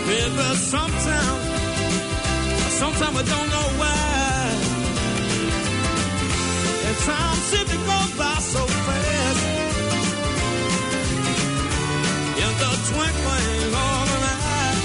Baby, sometimes we don't know why. And time seems to go by so fast. In the twinkling of an eye,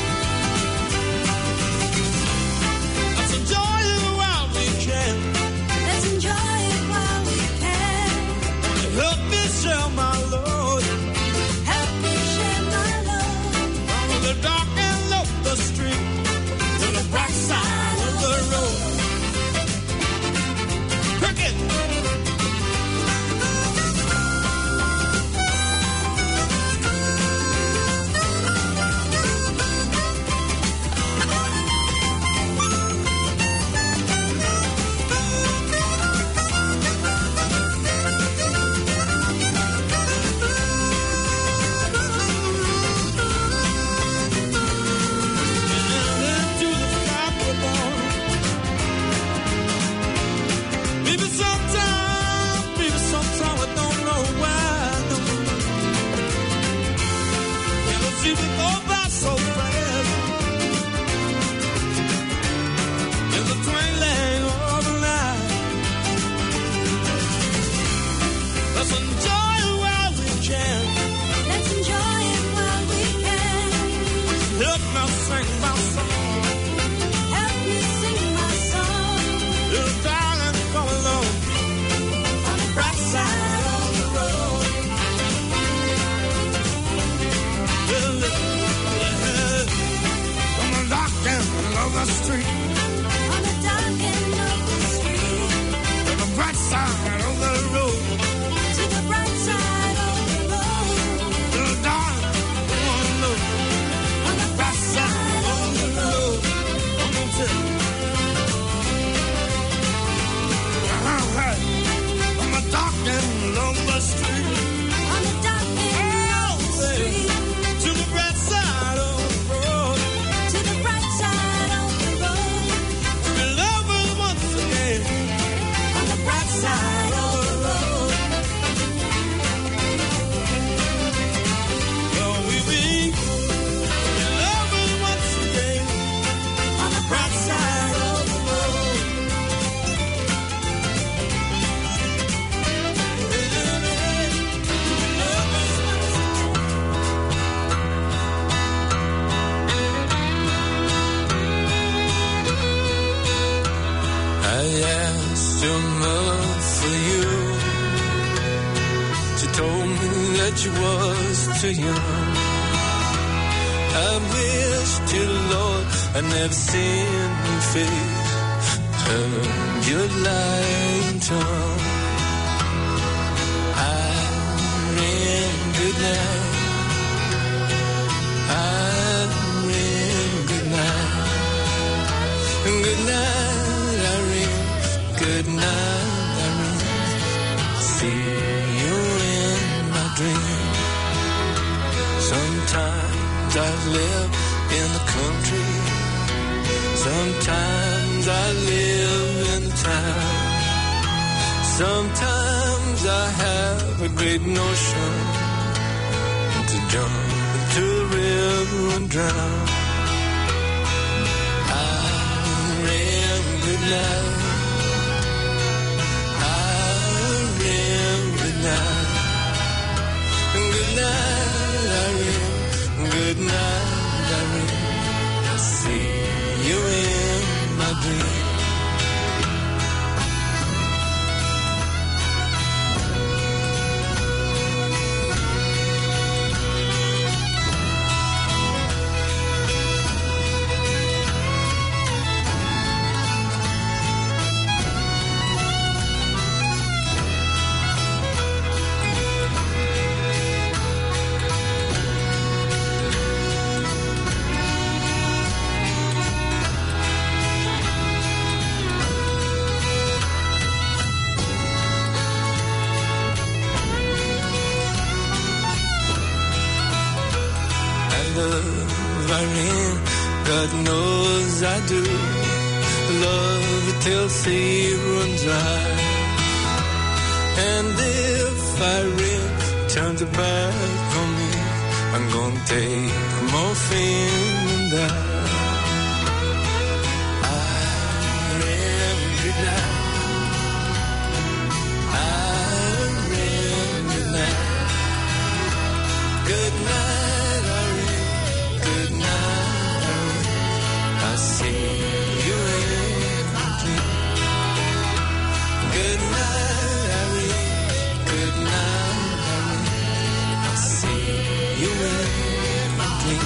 let's enjoy it while we can. Let's enjoy it while we can. Help me share my load. Help me share my load. From the dark and low the street to the bright side of the road. Cricket. She was too young. I wished you, Lord, I'd never seen your face, heard your lying tongue. I ran good night. I ran good night. Good night, I ran. Good night, I ran. See you in my dreams. Sometimes I live in the country. Sometimes I live in the town. Sometimes I have a great notion to jump into the river and drown. I ran good night. I ran good night. Good night, Irene. Good night, Irene. I see you in my dreams. God knows I do. Love it till sea runs dry. And if Irene turns her back on me, I'm gonna take morphine and down. I ran you down. I ran you down. Good night, Irene. Good night, Irene. I see you in my dream. Good night, Irene. Good night, Irene. I see you in my dream.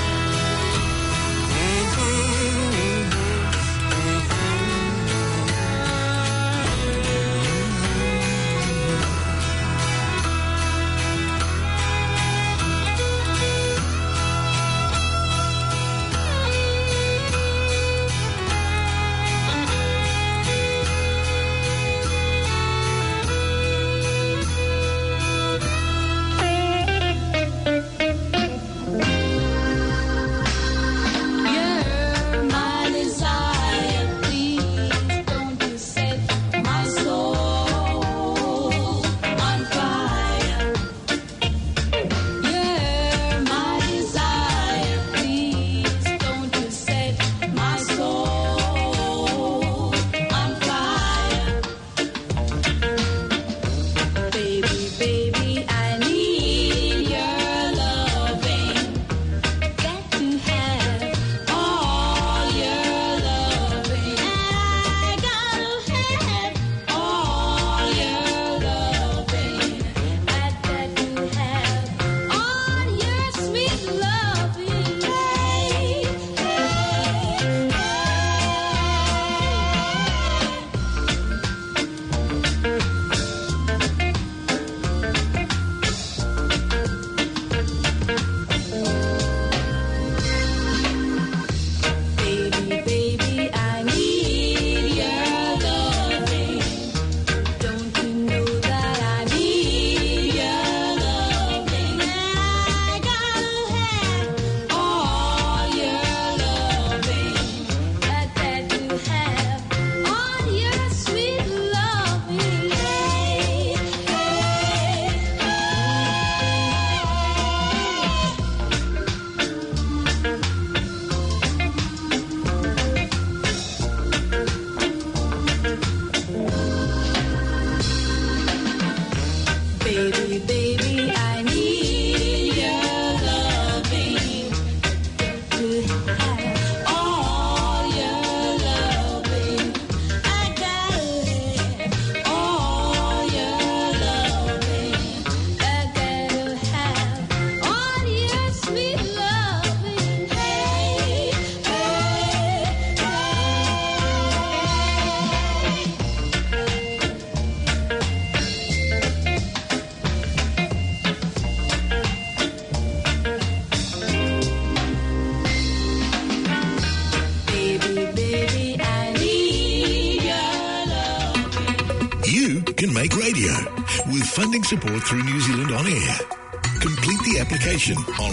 Funding support through New Zealand On Air. Complete the application on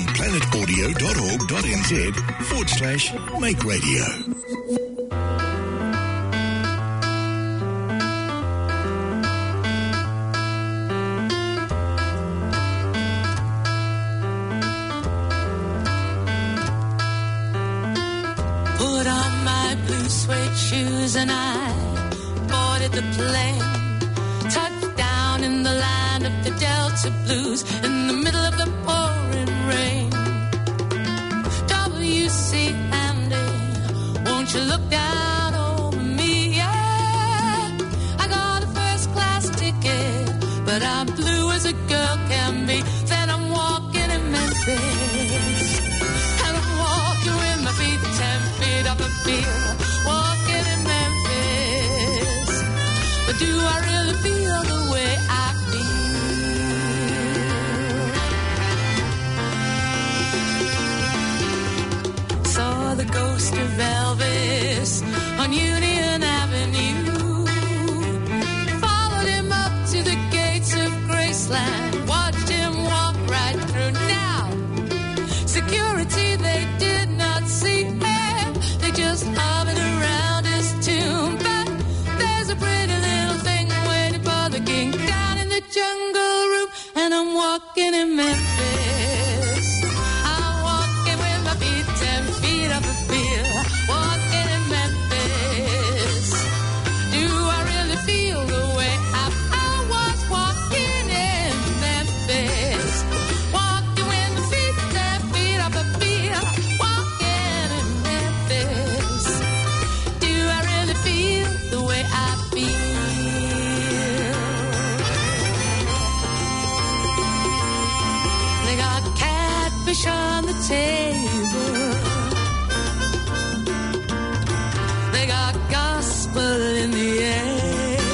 planetaudio.org.nz/make radio. Put on my blue suede shoes and I boarded the plane. In the land of the Delta Blues, in the middle of the pouring rain. W.C. Handy, won't you look down on me? Yeah, I got a first-class ticket, but I'm blue as a girl can be. Then I'm walking in Memphis, and I'm walking with my feet 10 feet off a pier, walking in Memphis. But do I really feel the way I saw the ghost of Elvis on Union Avenue, followed him up to the gates of Graceland, watched him walk right through. Now, security, they did not see him, they just hovered around his tomb. But there's a pretty little thing waiting for the king down in the jungle room, and I'm walking in Memphis. I'm walking with my feet 10 feet the table. They got gospel in the air.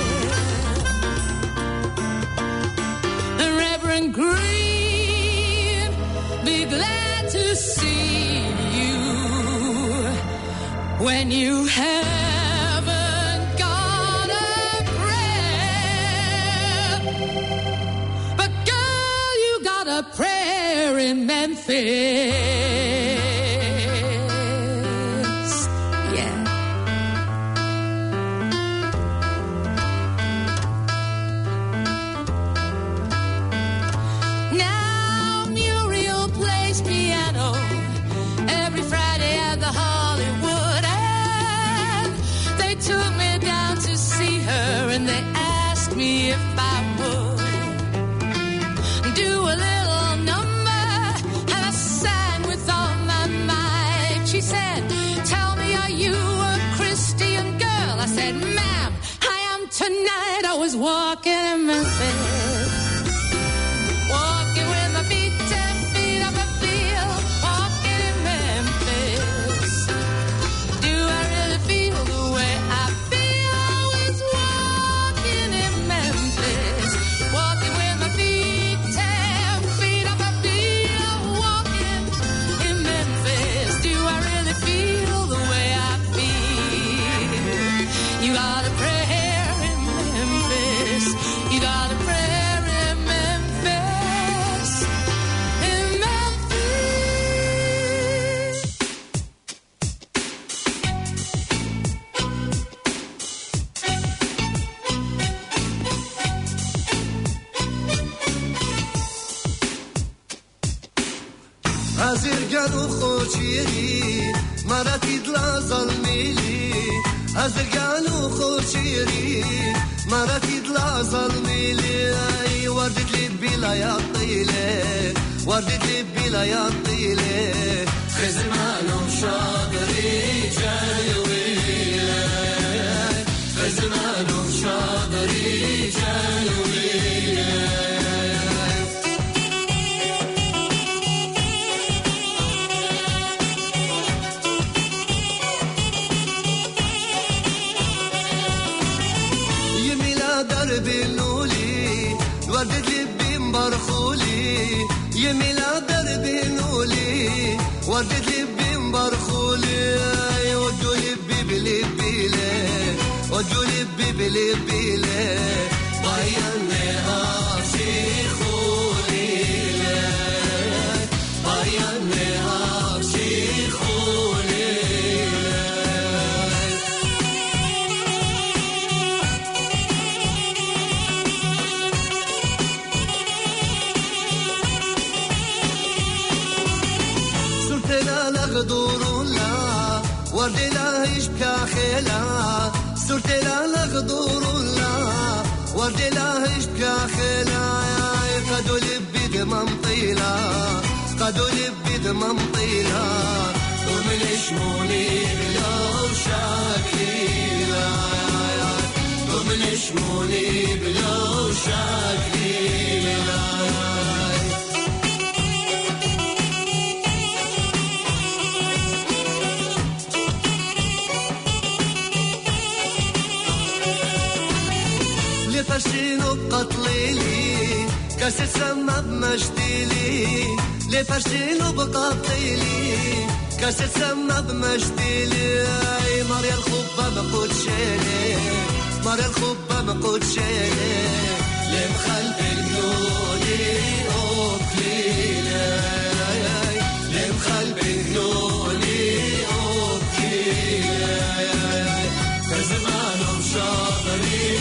The Reverend Green, be glad to see you when you haven't got a prayer. But girl, you got a prayer in Memphis. Yeah. Now Muriel plays piano every Friday at the Hollywood, and they took me down to see her, and they asked me if I would do a little number, and I sang with all my might. She said, tell me, are you a Christian girl? I said, ma'am, I am tonight. I was walking in Memphis, walking with my feet 10 feet up a field, walking in Memphis. Do I really feel the way I feel? I was walking in Memphis, walking with my feet 10 feet up a field, walking in Memphis. Do I really feel the way I feel? You got a prayer in Memphis. You got a prayer in Memphis. In Memphis. Azirgan ukhchiri maratid la zalmili Azirgan ukhchiri maratid la zalmili وردت لي بلا يا طيله وردت لي بلا يا طيله خزمانهم شاطري جلويله خزمانهم شاطري جلويله دربنولي وردت لي بمبرخولي يميلا دربنولي وردت لي بمبرخولي ودوا لي بلبيله ودوا لي بلبيله باينه عاشقولي باينه عاشقولي غدورنا ورد لا يشبكى خيلا صرت لا غدورنا ورد لا يشبكى خيلا قدوا لبي دمم طيلا قدوا لبي دمم طيلا ومن شموني بلا شاكيلا ومن شموني بلا شاكيلا فرشينو بقتليلي كاسر سما بمجديلي لي فرشينو بقتليلي كاسر سما بمجديلي ماريا الخبة مقودشيلي ماريا الخبة مقودشيلي لي مخلب الجنوني أوكليلي لي مخلب الجنوني أوكليلي كزمانهم شاطرين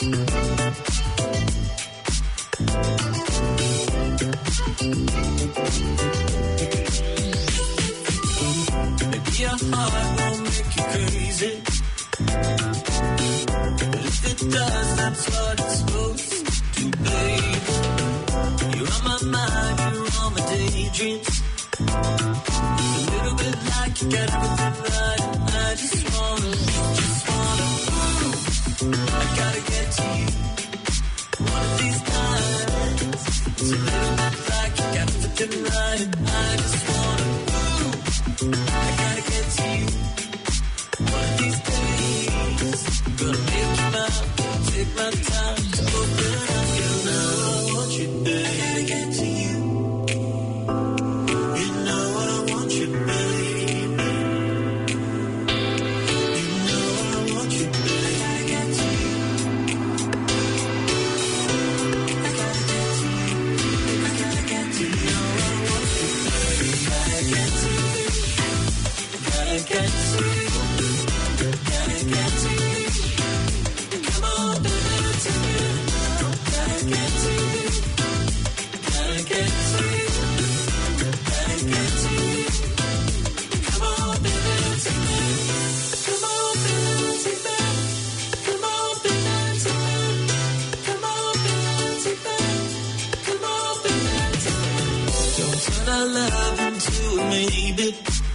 Maybe your heart won't make you crazy, but if it does, that's what it's supposed to, babe. You're on my mind, you're on my daydreams. It's a little bit like you got everything right. I just wanna, I gotta get to you. One of these nights, it's a little bit like you got everything right. I just wanna, I gotta get to you. One of these days, I'm gonna make you mine. Take my time to open up your love. I want you, babe. I gotta get to you. You know I want you, baby. You know I want you, babe. I gotta get to you. I gotta get to you. I gotta get to you. You know I want you, baby. Gotta get to you. Gotta get to you. Gotta get to you. Come on, baby, to me. Gotta get to you. Gotta get to you. Gotta get to you. Come on, baby, to me. Come on, baby, to me. Come on, baby, to me. Come on, baby, to me. Come on, baby, to me. Don't turn our love into a maybe.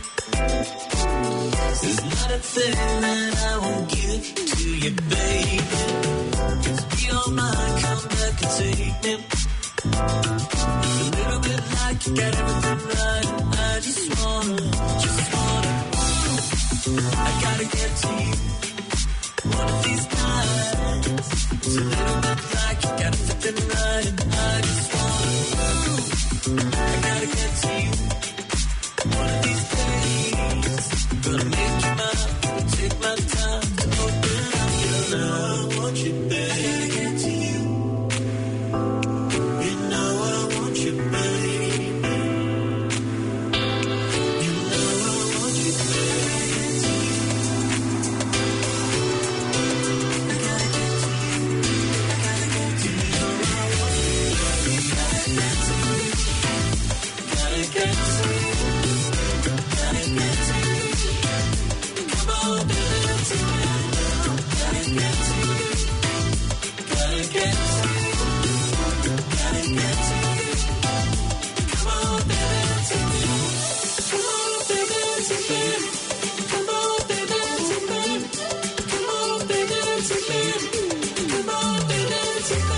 There's not a thing that I won't give to you, baby. Just be all mine, come back and take me. It's a little bit like you got everything right. I just wanna, I gotta get to you. One of these nights, it's a little bit like you got everything right. I just wanna, I gotta get to you. One of these days, I'm gonna make you mine. Take my time to open up your love. I want you, babe. I gotta get to you. You know I want you, baby. You know I want you, babe. I gotta get to you. I gotta get to you. You know I want you, baby. Gotta get to you. Gotta get to you. Gotta get to you. Come on, baby, to me. Gotta get to you. Gotta get to you. Gotta get to you. Come on, baby, to me. Come on, baby, to me. Come on, baby, to me. Come on, baby, to me. Come on, baby, to me.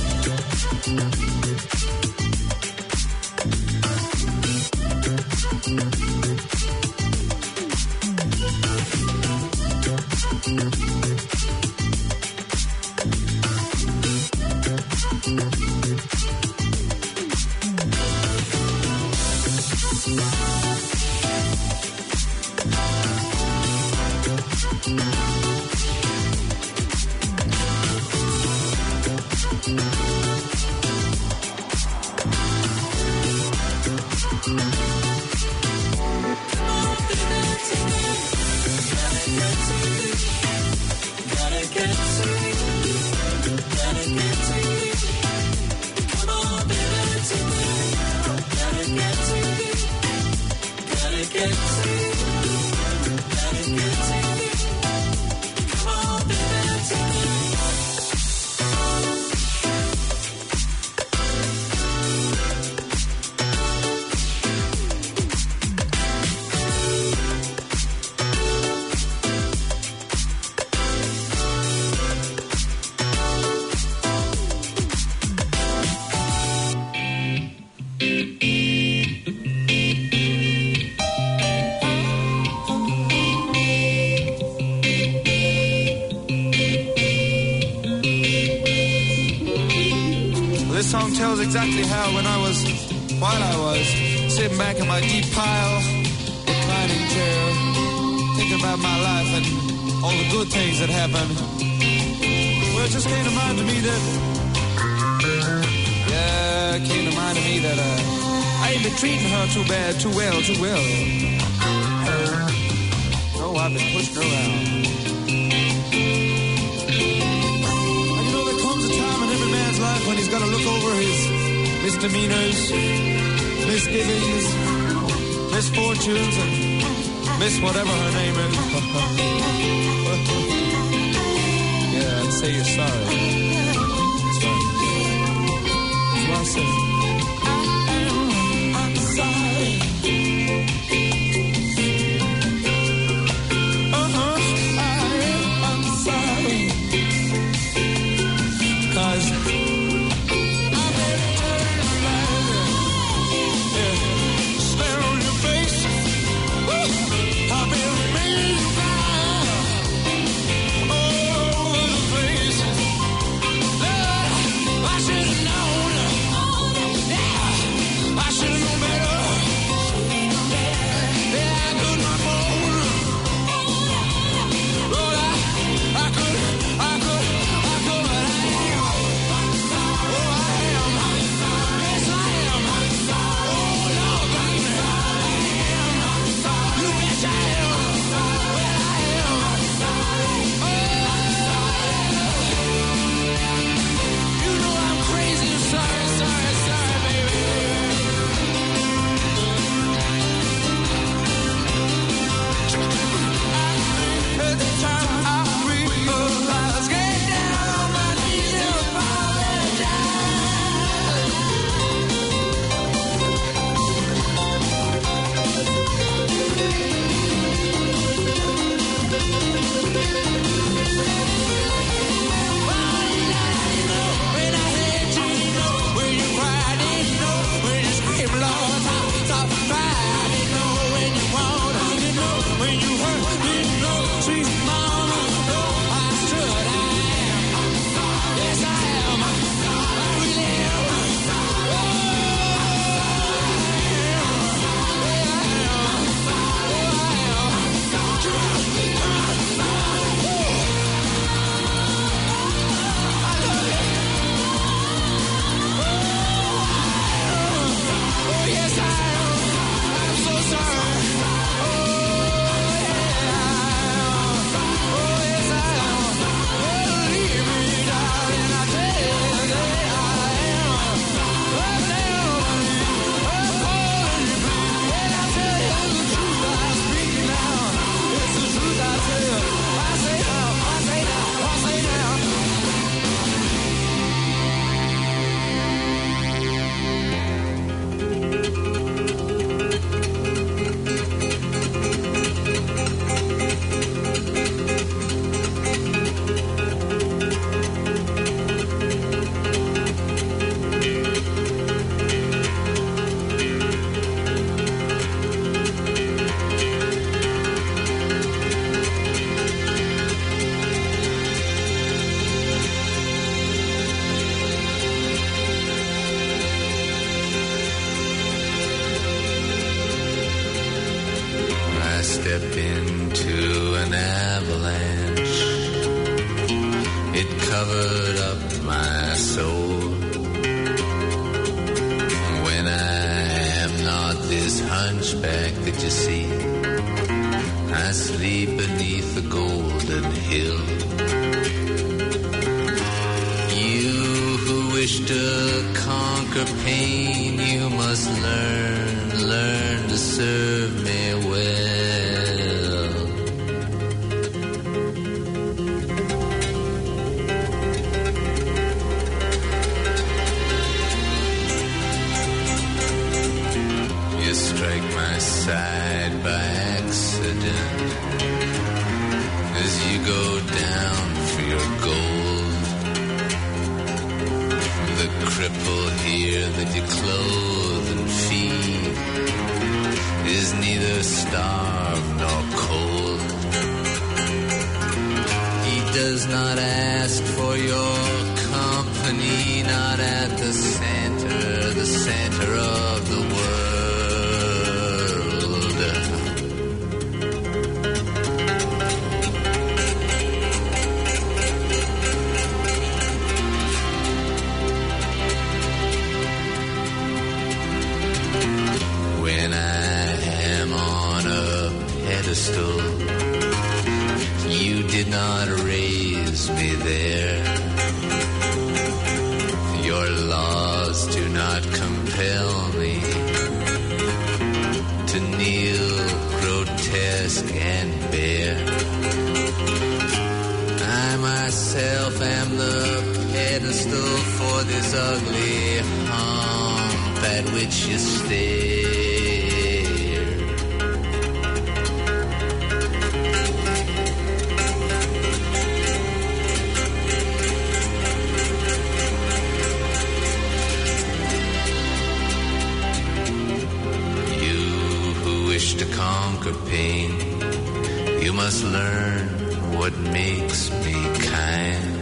This song tells exactly how while I was sitting back in my deep pile, reclining chair, thinking about my life and all the good things that happened. Well, it just came to mind to me that, I ain't been treating her too bad, too well. No, I've been pushing her around. And you know, misdemeanors, misgivings, misfortunes, and miss whatever her name is. Yeah, and say you're sorry. That's right. That's what I say. I'm sorry. I'm sorry. 'Cause step into an avalanche. It covered up my soul. When I am not this hunchback that you see, I sleep beneath the golden hill. You who wish to conquer pain, you must learn to serve me well. You strike my side by accident as you go down for your gold. The cripple here that you clothe and feed is neither starved nor cold. He does not ask for your company, not at the center of the world. When I am on a pedestal, you did not raise me there. Your laws do not not compel me to kneel grotesque and bare. I myself am the pedestal for this ugly hump at which you stare. To conquer pain, you must learn what makes me kind.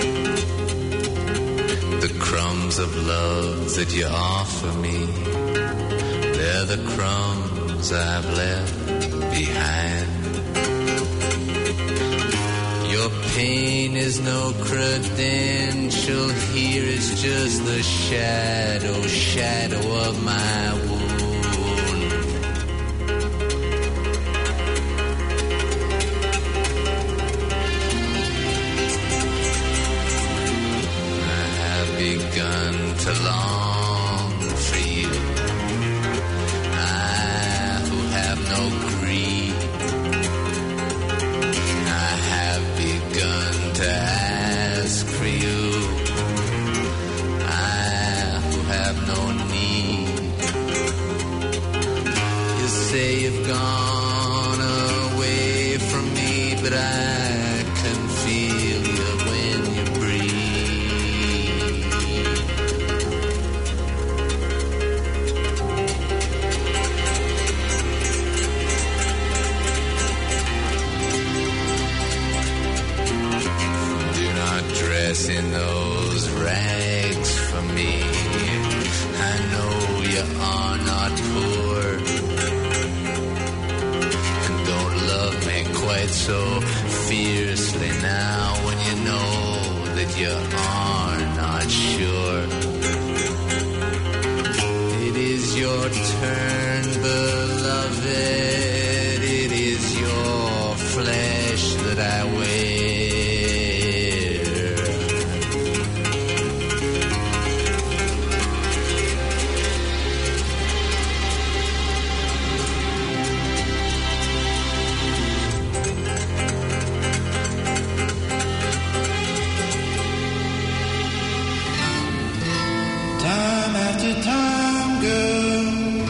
The crumbs of love that you offer me, they're the crumbs I've left behind. Your pain is no credential, here is just the shadow of my wound. To long for you, I who have no greed, I have begun to ask for you, I who have no need. You say you've gone away from me, but I can feel you when you breathe. In those rags for me, I know you are not poor, and don't love me quite so fiercely now when you know that you are not sure. It is your turn, beloved, it is your flesh that I wear. Time, girl,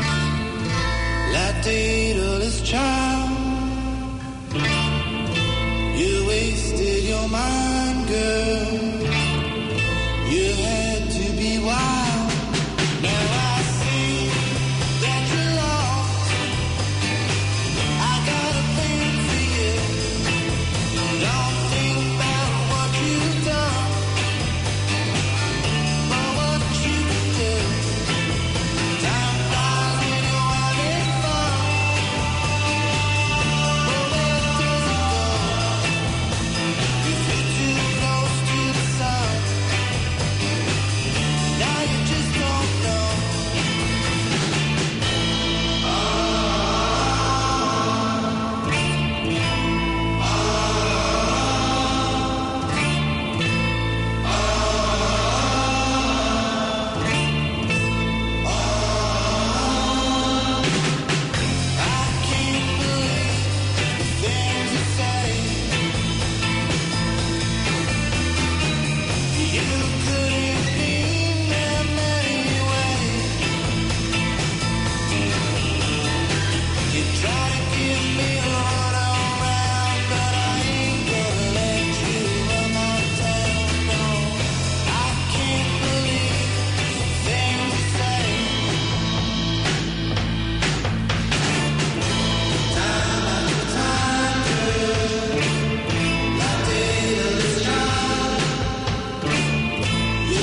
like Daedalus child, you wasted your mind, girl. You had to be wild. Now I see that you're lost. I got a plan for you. Don't think about what you've done, but what you can do. Time flies when you're having fun. But where does it go if you're too close to the sun? Now you just don't know. I can't believe the things you say. You couldn't mean them anyway. You try to give me a run around, but I ain't gonna let you run my town, no. I can't believe the things you say. Time after time, girl, like Daedalus child, you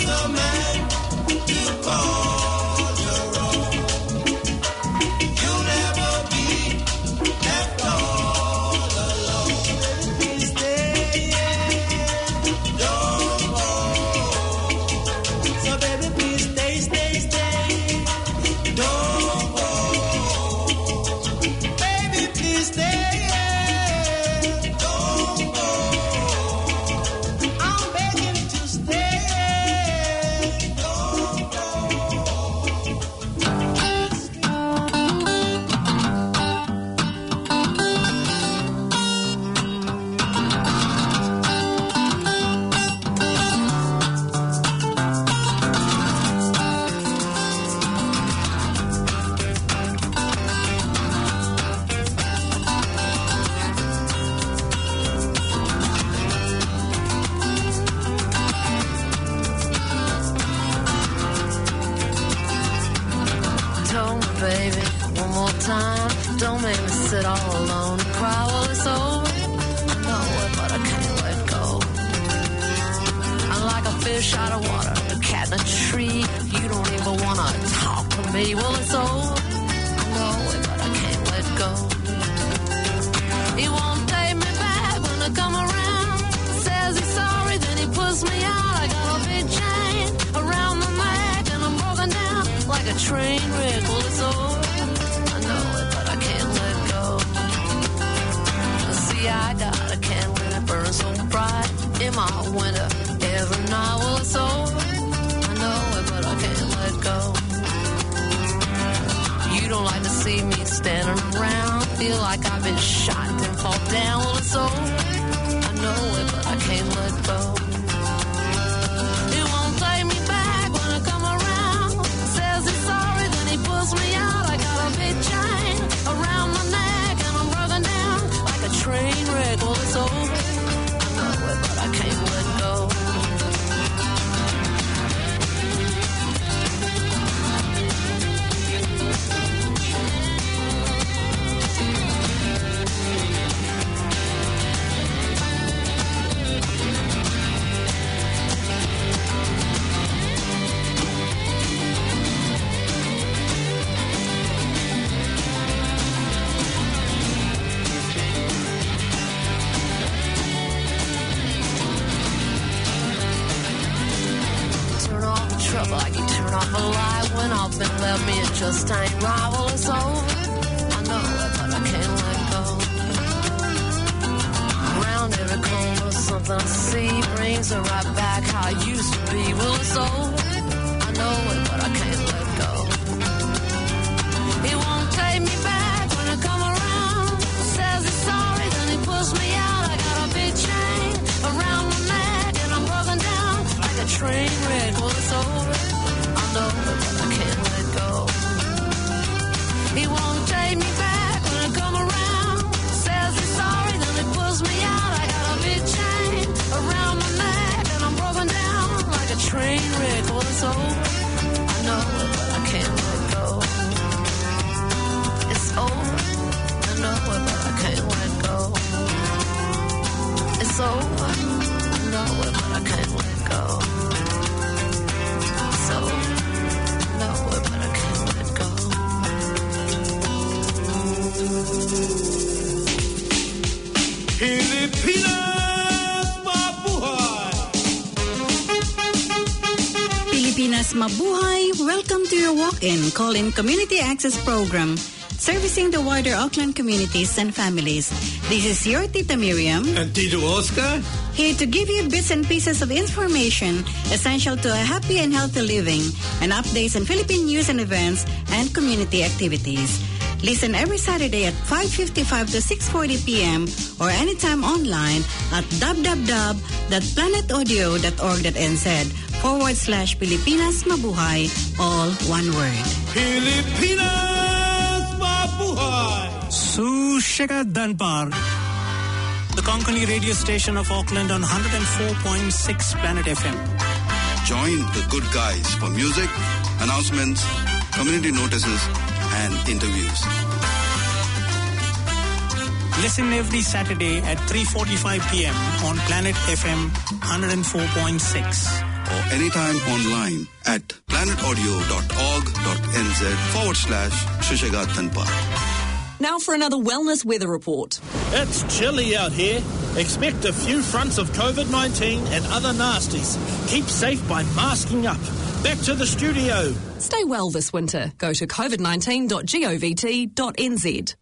a man to call your own. You'll never be left all alone. Please stay, don't go. So baby, please stay, stay, stay. Don't go. Baby, please stay. Don't go. I'm begging to stay. Don't go. Told me, baby, one more time. Don't make me sit all alone and cry while it's over. I know it, but I can't let go. I'm like a fish out of water, a cat in a tree. You don't even wanna talk to me. Well, it's over. I know it, but I can't let go. He won't take me back when I come around. Says he's sorry, then he puts me out. I got a big chain around my neck and I'm broken down like a train wreck. Well, it's over. I know it, but I can't let go. See, I got a candle and it burns so bright in my winter every night. Well, it's over. I know it, but I can't let go. You don't like to see me standing around. Feel like I've been shot and fall down. Well, it's over. I know it, but I can't let go. He won't take me back when I come around. Says he's sorry, then he pulls me out. I got a big chain around my neck and I'm broken down like a train wreck. Well, it's over. I know it, but I can't let go. Turn off the trouble like you turn off a light. When I've been left me, it just ain't right. Well, it's over. I know it, but I can't let go. Around every corner, something I see brings her right back how I used to be. Well, it's over. I know it, but I can't let go. He won't take me back when I come around. Says he's sorry, then he pulls me out. I got a big chain around my neck and I'm broken down like a train wreck. Well, it's over. I know it, but I can't let go. He won't take me back when I come around. Says he's sorry, then he pulls me out. I got a big chain around my neck and I'm broken down like a train wreck. Well, it's over. I know it, but I can't let go. It's over. I know it, but I can't let go. It's over. I know it, but I can't let go. It's over. I know it, but I can't let go. Pilipinas Mabuhay! Pilipinas Mabuhay, welcome to your walk-in call-in community access program, servicing the wider Auckland communities and families. This is your Tita Miriam, And Tito Oscar? here to give you bits and pieces of information essential to a happy and healthy living, and updates on Philippine news and events and community activities. Listen every Saturday at 5:55 to 6:40 p.m. or anytime online at www.planetaudio.org.nz/Pilipinas Mabuhay, all one word. Pilipinas Mabuhay! Sushika Danpar, the Konkani radio station of Auckland on 104.6 Planet FM. Join the good guys for music, announcements, community notices, and interviews. Listen every Saturday at 3:45 p.m. on Planet FM 104.6. or anytime online at planetaudio.org.nz/Shishagad Dhanpal. Now for another wellness weather report. It's chilly out here. Expect a few fronts of COVID-19 and other nasties. Keep safe by masking up. Back to the studio. Stay well this winter. Go to covid19.govt.nz.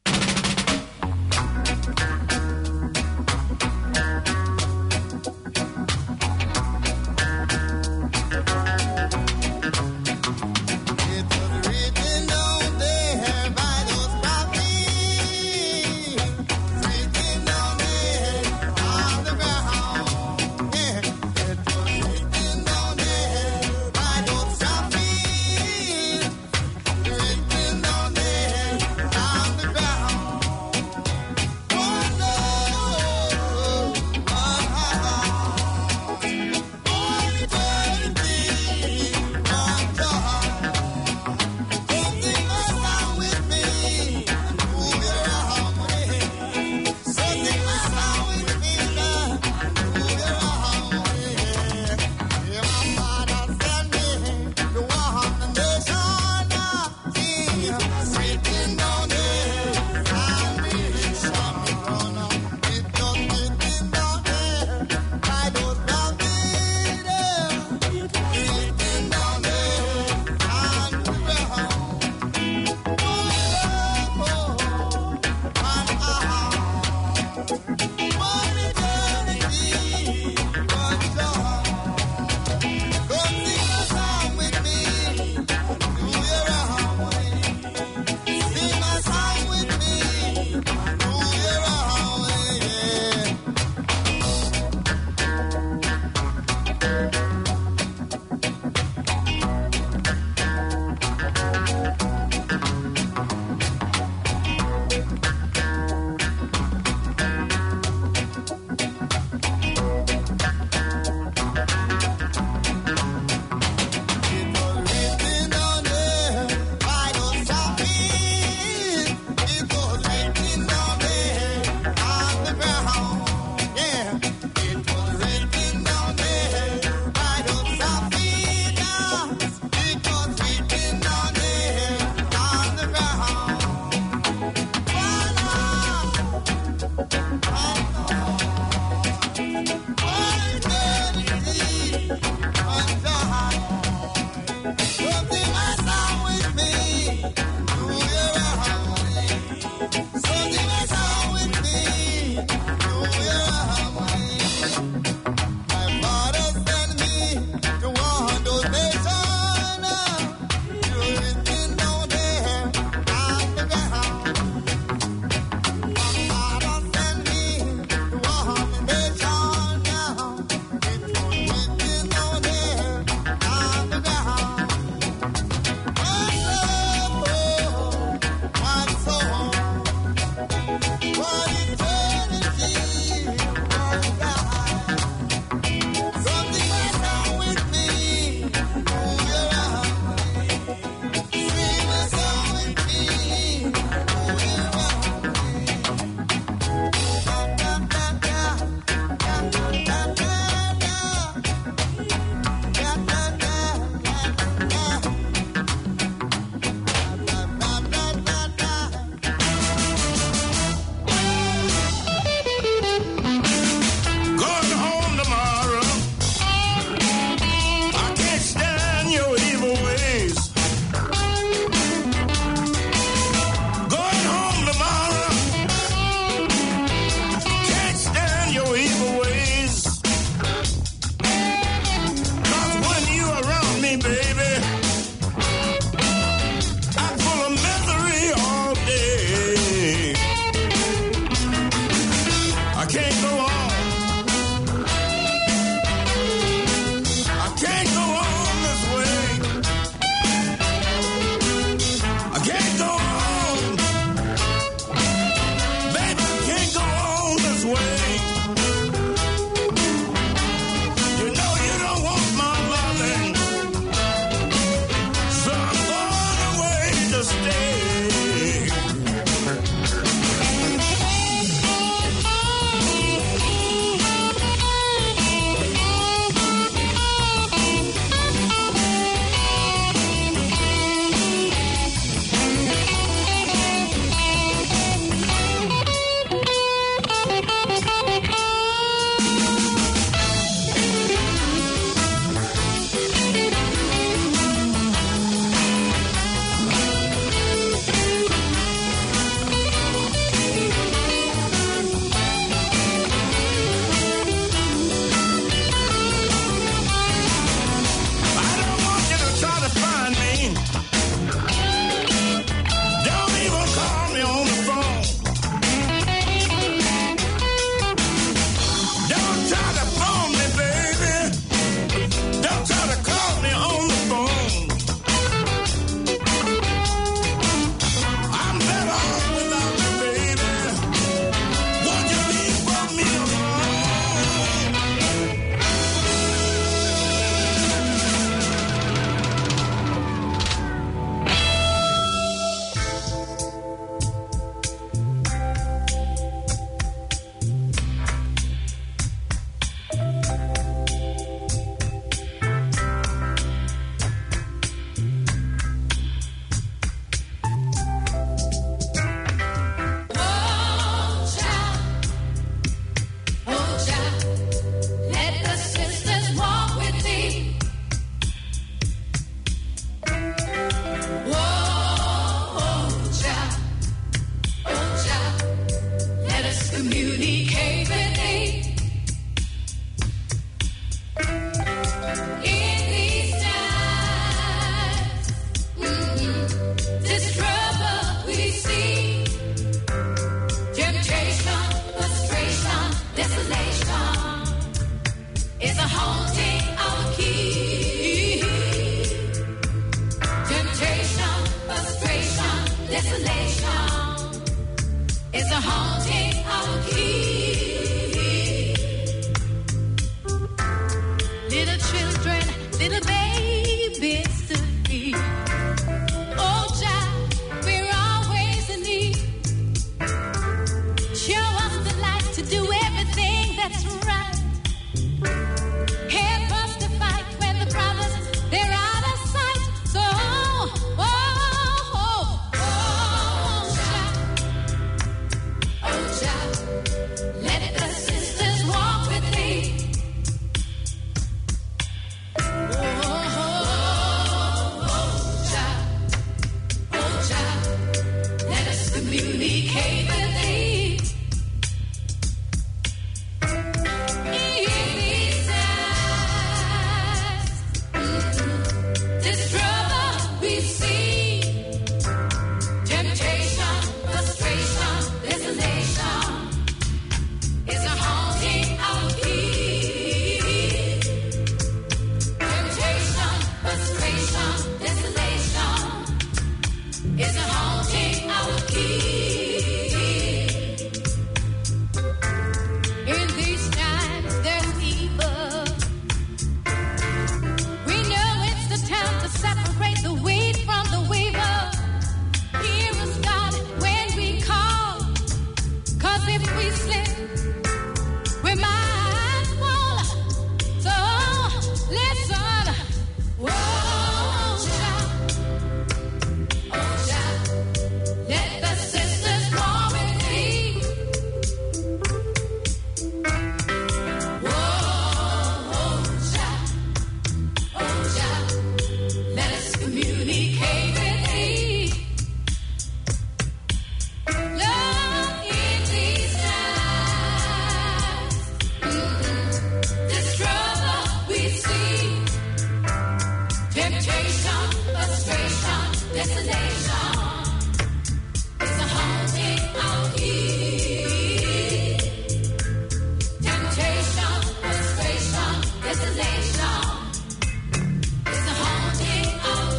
Temptation, frustration, destination. It's a haunting out here. Temptation, frustration, destination. It's a haunting out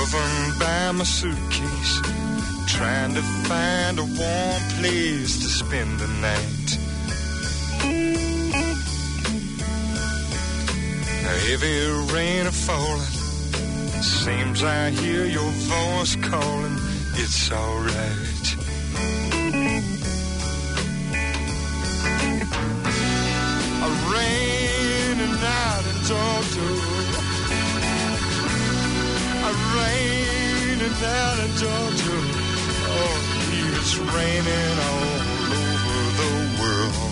hovering by my suitcase, trying to find a warm place to spend the night. Heavy rain a falling, seems I hear your voice calling, it's alright. A raining night in Georgia, a raining night in Georgia, oh, it's raining all over the world.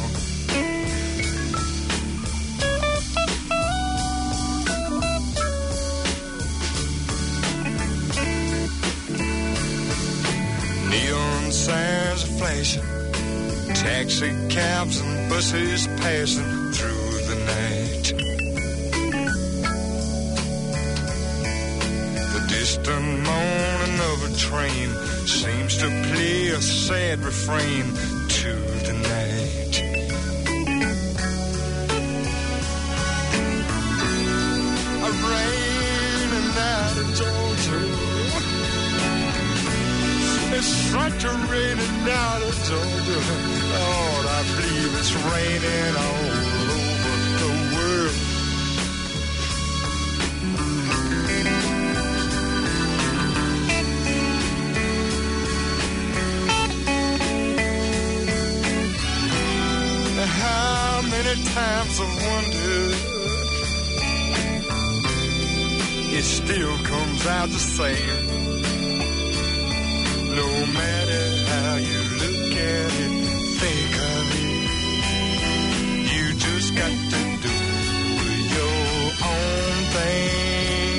Neon signs are flashing, taxi cabs and buses passing through the night. The distant moaning of a train seems to play a sad refrain to the night. A rainy night in Georgia, it's such a rainy night in Georgia. Lord, I believe it's raining all over the world. How many times I've wondered, it still comes out the same. No matter how you look at it, think of it, you just got to do your own thing.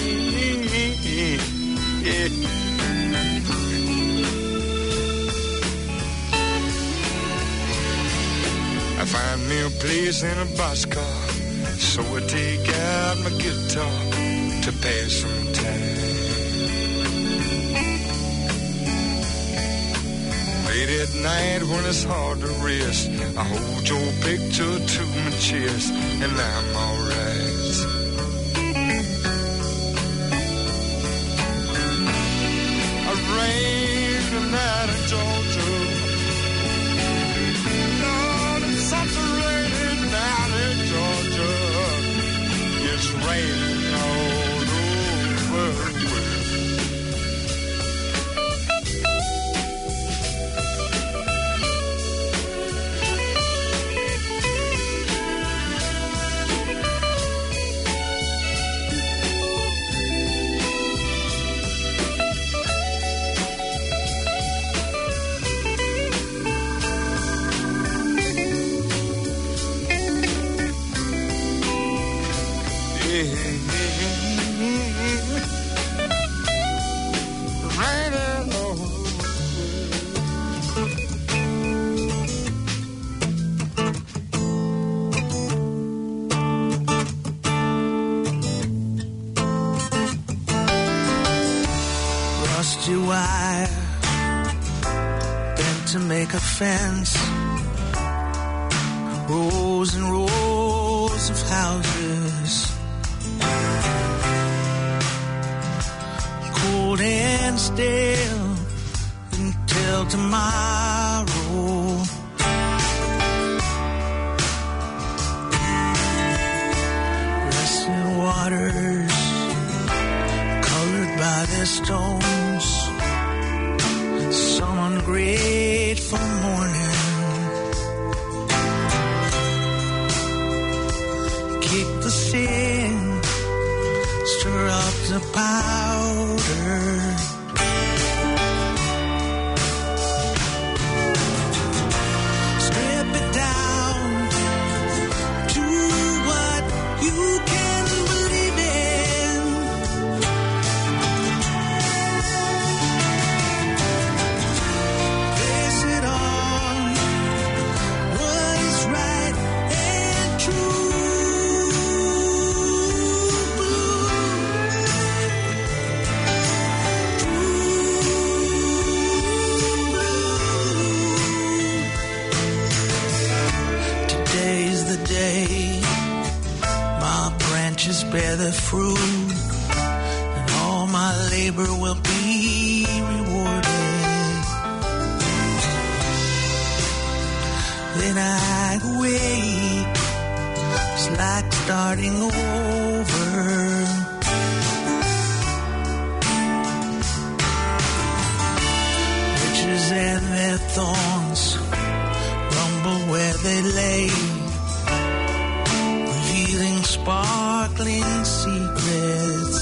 Yeah. I find me a place in a boxcar, so I take out my guitar to pass some time. Late at night when it's hard to rest, I hold your picture to my chest and I'm alright. A rainy night in Georgia, Lord, it's such a rainy night in Georgia. It's raining all over the world. Rusty wire bent to make a fence, rows and rows of houses, cold and stale until tomorrow. Rusty waters colored by their stones, some ungrateful morning. Kick the sin, stir up the powder. Strip it down to what you can believe in. Place it on what is right and true. Today's the day my branches bear their fruit, and all my labor will be rewarded. Then I'd wait. It's like starting over. Witches and their thorns rumble where they lay, revealing sparkling secrets.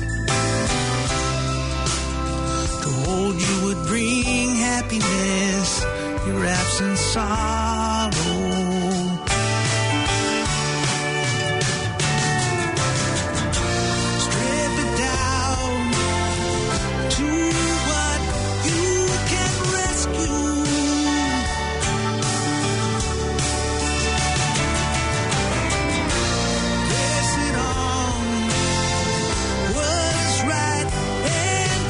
To hold you would bring happiness, your absence sorrow. Strip it down to what you can rescue. Place it on what is right and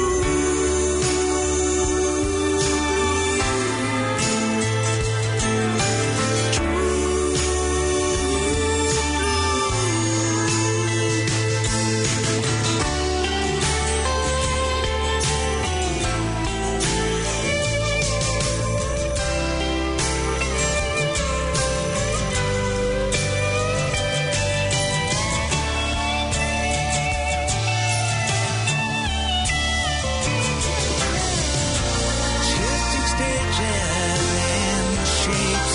shifting stages and shapes,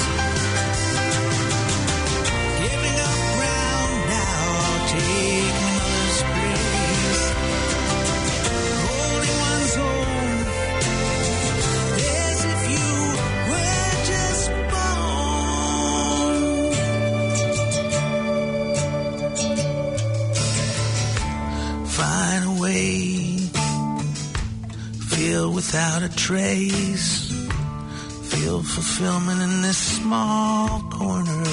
giving up ground now, taking another's place, holding one's own as if you were just born. Find a way, feel without a trace, feel fulfillment in this small corner,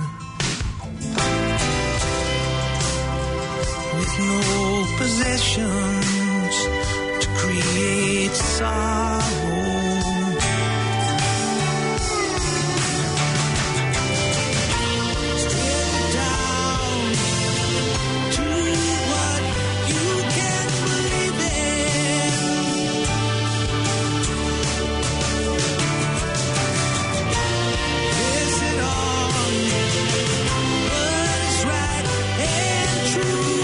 with no possessions to create sorrow. Strip it down to what you can believe in. Place it on what is right and true.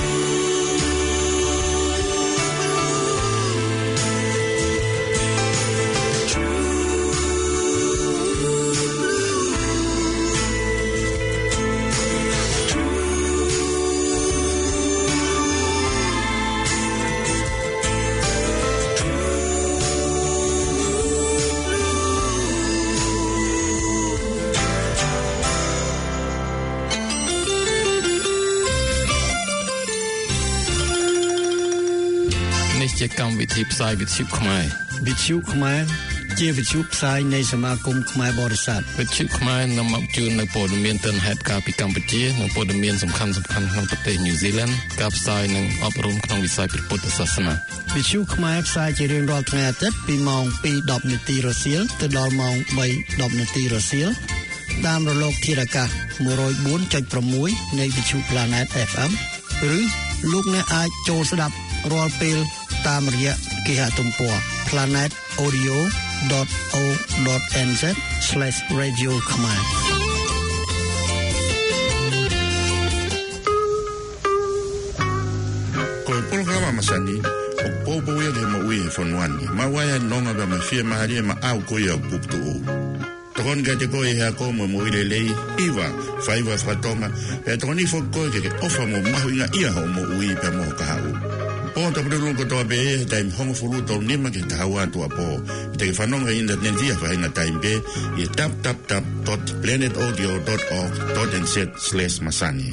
This is កម្មវិធីផ្សាយវិទ្យុខ្មែរវិទ្យុខ្មែរជាវិទ្យុផ្សាយនៃសមាគមខ្មែរបរិស័ទវិទ្យុខ្មែរនាំមកជូននៅព័ត៌មានទិន្នហេតុការពីកម្ពុជានិងព័ត៌មានសំខាន់ៗក្នុងប្រទេសញូហ្សេឡង់ការផ្សាយនិងអប់រំក្នុងវិស័យព្រះពុទ្ធសាសនាវិទ្យុខ្មែរផ្សាយជារៀងរាល់ថ្ងៃអាទិត្យពីម៉ោង 2:10 នាទីរសៀលទៅដល់ម៉ោង 3:10 នាទីរសៀលតាមរលកធាតុអាកាស 104.6 នៃវិទ្យុ Planet FM ឬលោកអ្នកអាចចូលស្ដាប់រាល់ពេលតាមរយៈគេហទំព័រ planetaudio.org.nz/radio ខ្មែរ programa masani o popo ya de maui fonwani mawaya nonga ba mafia mahali ma au ko ya buktu Tron ga te ko e ha ko mo ile lei iwa faiva fratonga e troni fo ko ke ofa mo mahuinga ia ho mo ui pe mo ka hau po ta pru ko to be dai hong fulu to ni ma ke hawa to po te fanonga in that nentia fa inga time be e tap.planetaudio.org.nz/masani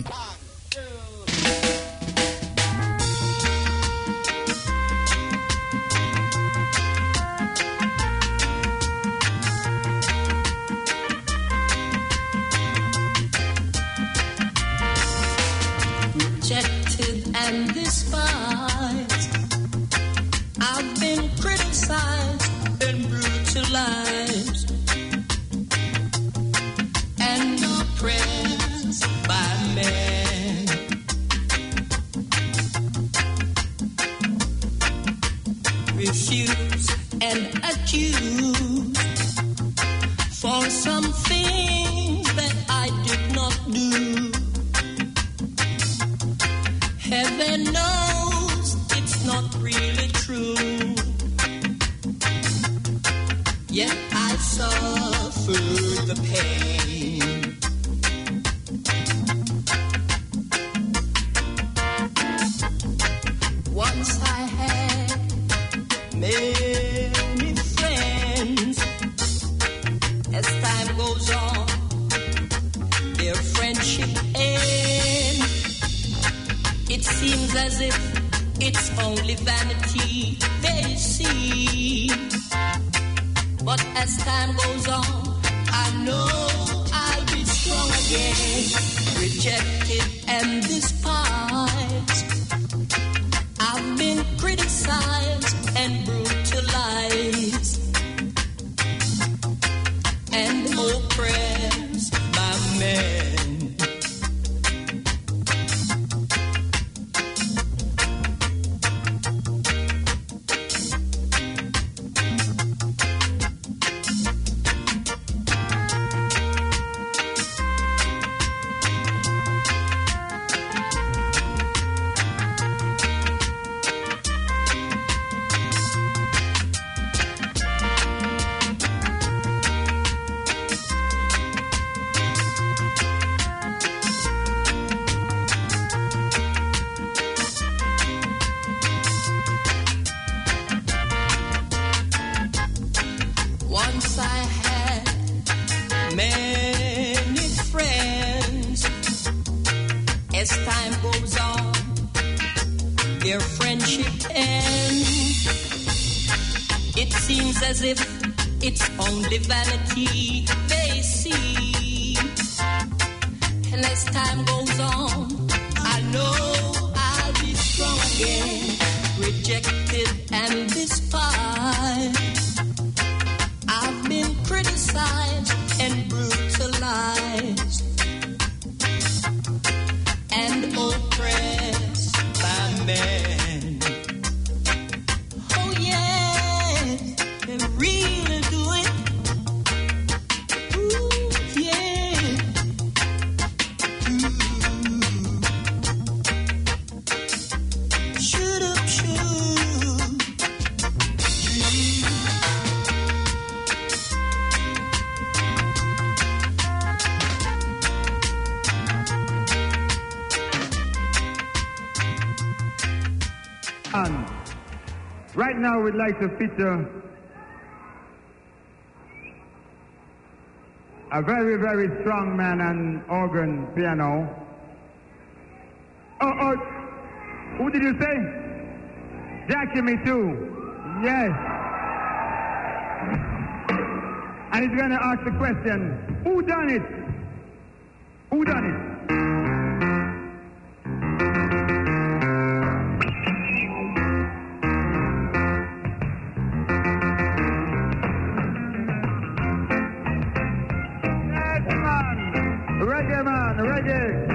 and despised. I've been criticized and brutalized and oppressed by men. refuse and accuse for something that I did not do. Heaven knows it's not really true. Yet I suffered the pain. Once I had many friends. As time goes on, their friendship ends. It seems as if it's only vanity they see. But as time goes on, I know I'll be strong again. Rejected and despised, I've been criticized and brutalized and oppressed by men. Once I had many friends. As time goes on, their friendship ends. It seems as if it's only vanity they see. And as time goes on, I know I'll be strong again. Rejected and despised, I've been criticized and brutalized and oppressed by men. Oh yeah, they really do it. Ooh, yeah. Shoot up, shoot. Right now we'd like to feature a very, very strong man on organ piano. Oh, who did you say? Jackie, me too. Yes. And he's going to ask the question, who done it? Who done it? Reggae man, reggae.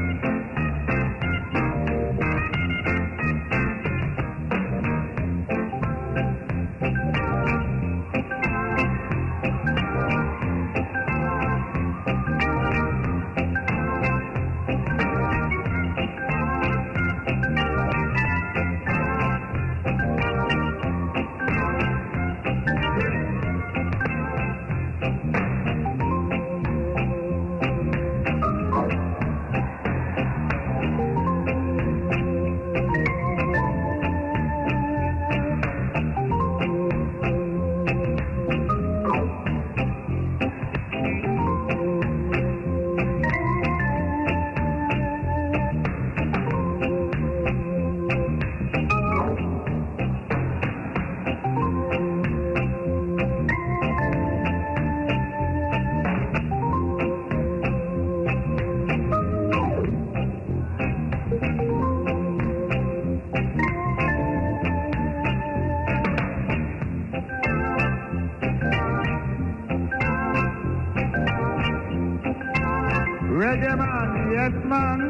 Reggae man, yes man.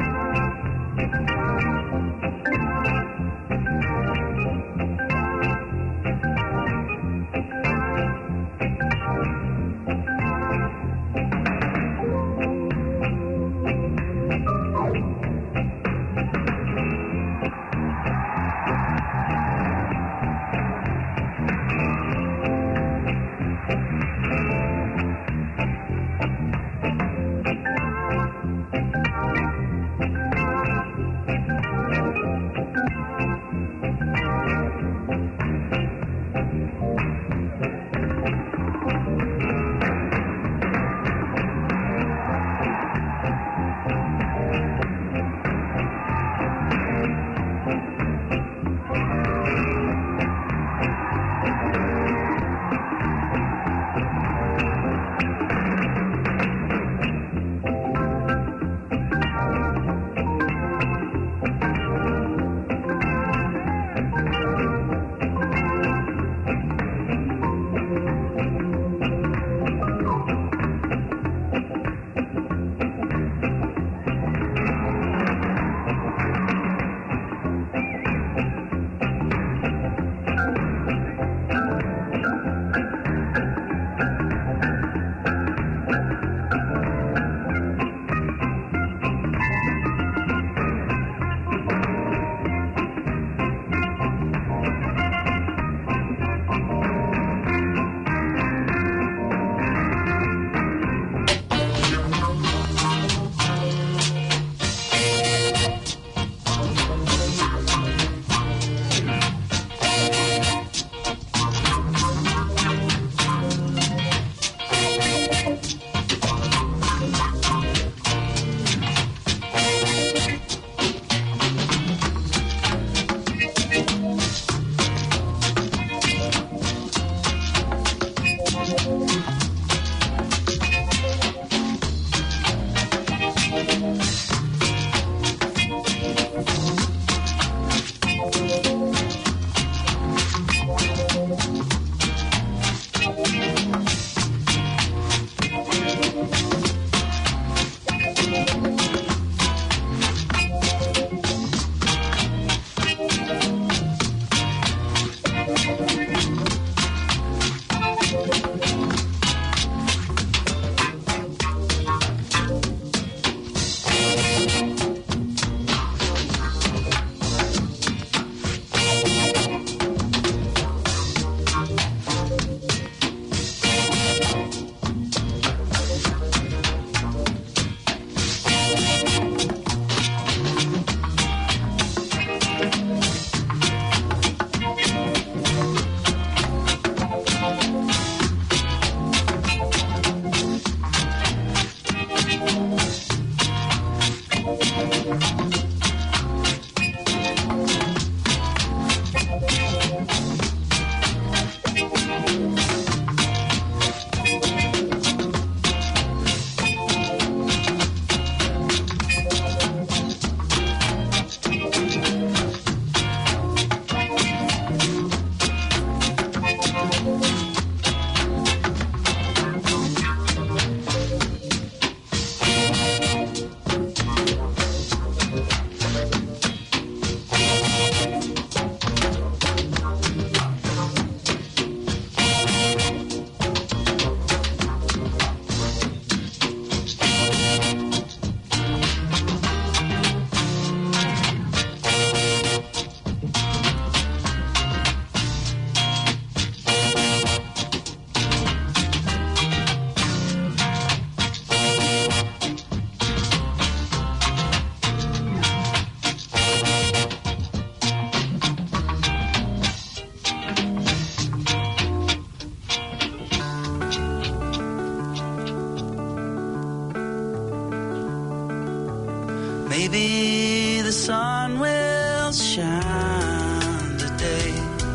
sun will shine today.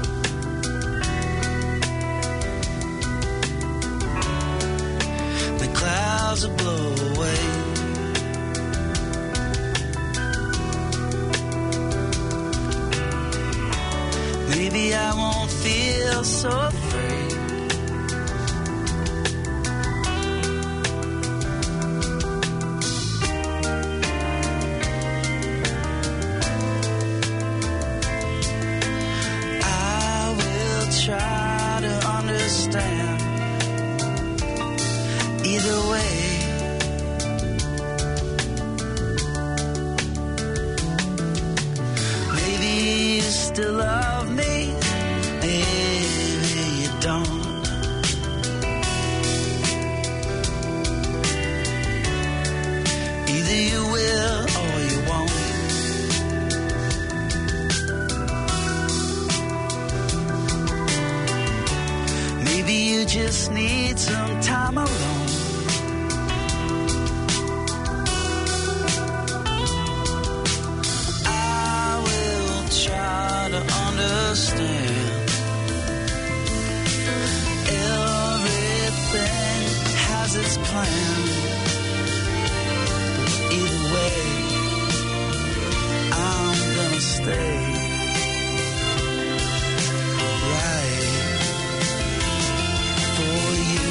The clouds will blow away. Maybe I won't feel so afraid. I will try to understand either way. Maybe you still love me, maybe you don't. Either you will or you won't. Maybe you just need some time alone. I will try to understand. Everything has its plan. But either way, I'm gonna stay right for you.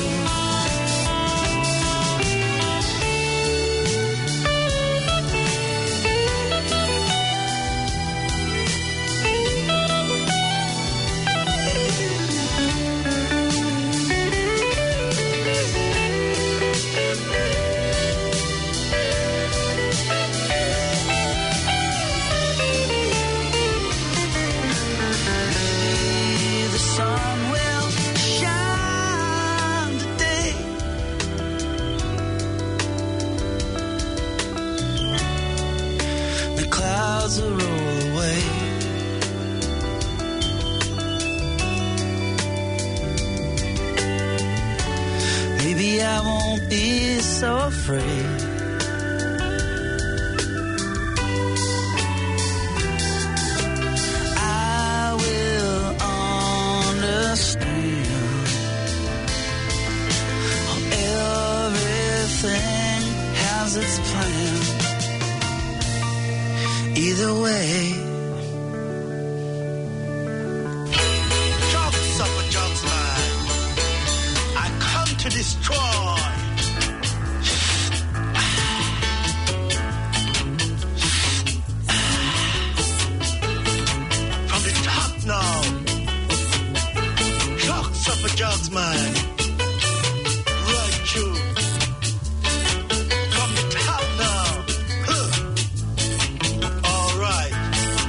The sun will shine today. The clouds will roll away. Maybe I won't be so afraid. I will understand. Everything has its plan. Either way. Jog supper, Jogsman. I come to destroy. From the top now. Jog supper, Jogsman. Right you. From the top now. Huh. All right.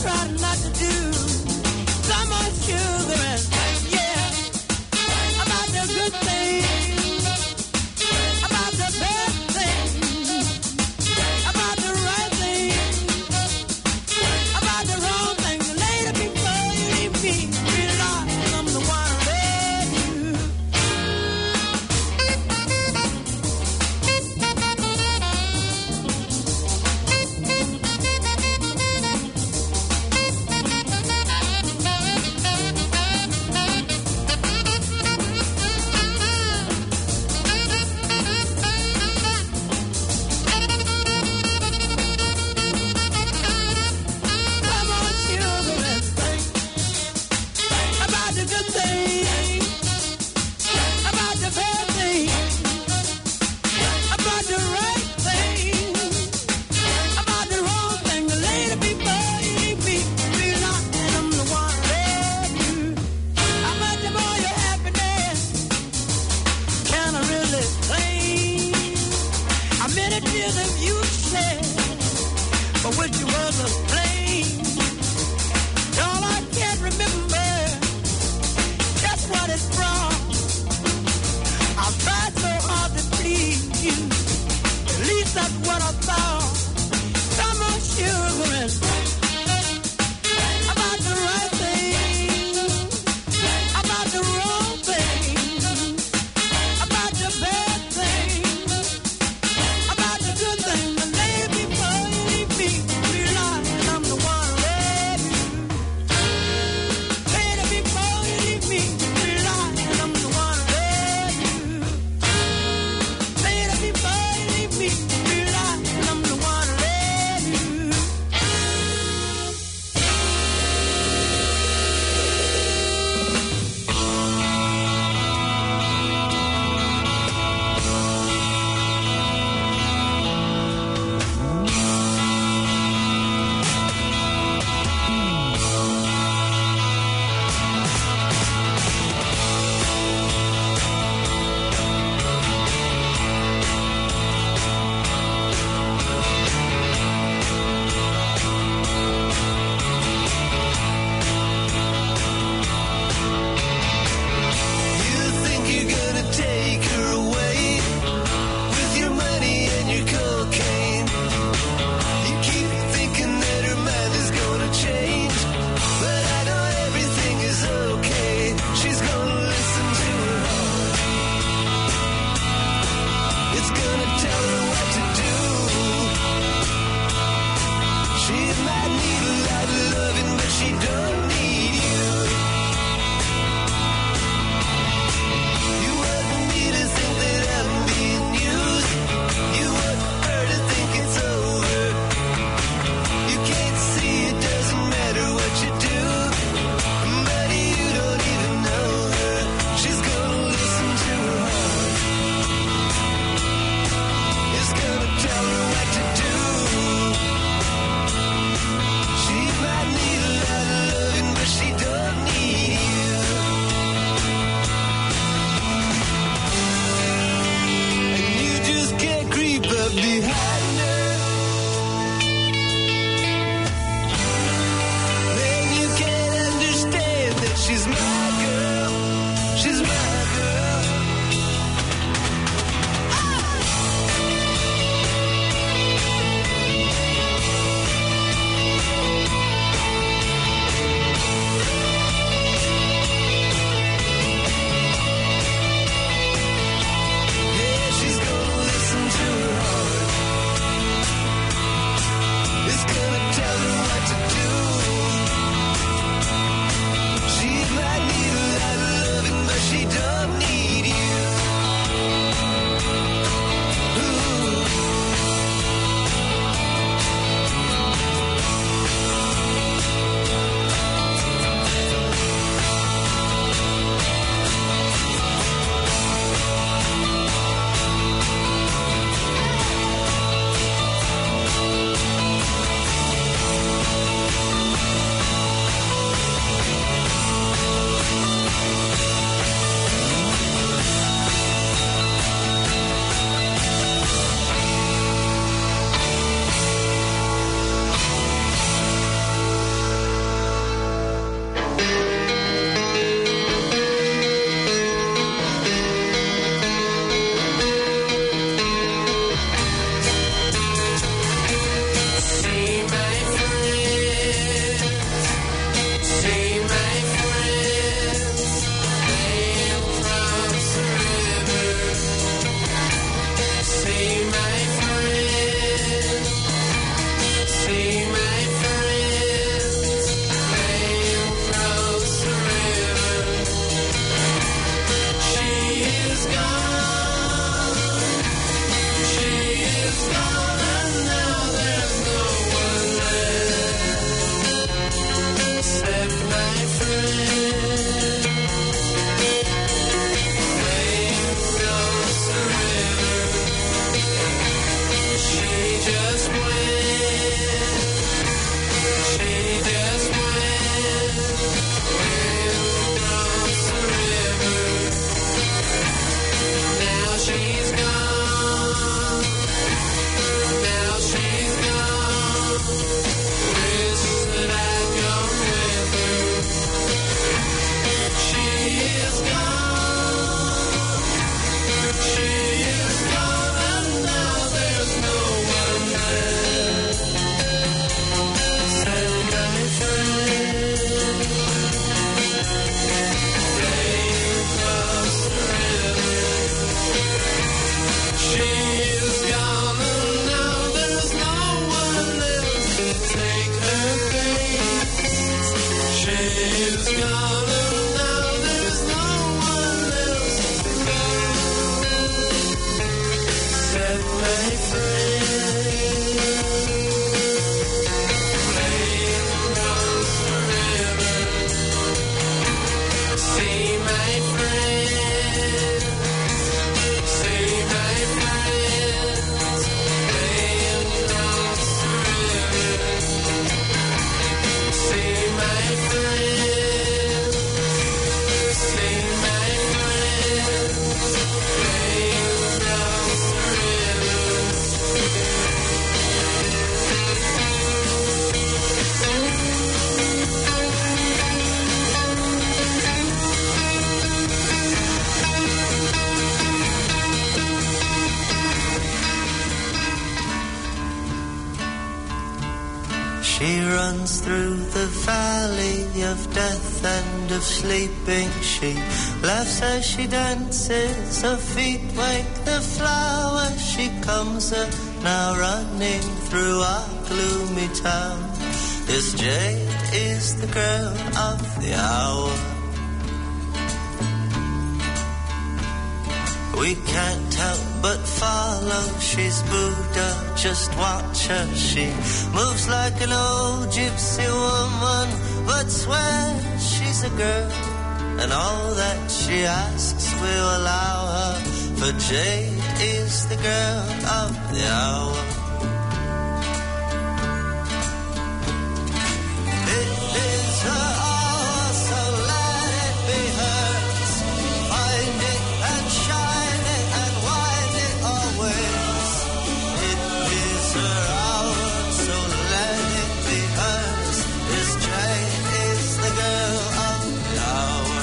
try not to do so much sugar and yeah, about the good things, about the bad things, about the right things, about the wrong things. Later before you leave me, realize I'm the one who love you. Come on, sugar, and think about the good things, about the bad things, about the right things, about the wrong thing. Later before you leave me, realize that I'm the one who love you. How much more your happiness can I really claim? How many tears have you shed for which you wasn't blamed? All I can't remember just what it's from. I've tried so hard to please you. At least that's what I thought. Come on, sugar, and about the right thing, about the wrong thing, about the bad thing, about the good thing. The day before you leave me, realize I'm the one who love you. Later before you leave me, realize I'm the one who love you. Later before you leave me, realize I'm the one who love you. You think you're gonna take her away with your money and your cocaine. You keep thinking that her mind is gonna change, but I know everything is okay. She's gonna listen to her heart. It's gonna tell her what to do. She might need a lot of loving, but she don't need you. You want me to think that I'm being used. You want her to think it's over. You can't see it doesn't matter what you do. Buddy, you don't even know her. She's gonna listen to her heart. It's gonna tell her what to do. She might need a lot of is gone and now there's no one else to go. Said my friend, playing across the river. See my friend, see my friends, playing across the river. See my friend, see my friend, playing across the river. She runs through the valley of death and of sleeping. She laughs as she dances, her feet wake the flowers. She comes now running through our gloomy town. This Jade is the girl of the hour. We can't help but follow, she's Buddha, just watch her. She moves like an old gypsy woman, but swears she's a girl, and all that she asks we'll allow her, for Jade is the girl of the hour. It is her hour, so let it be hers. Find it and shine it and wind it always. It is her hour, so let it be hers. This Jade is the girl of the hour.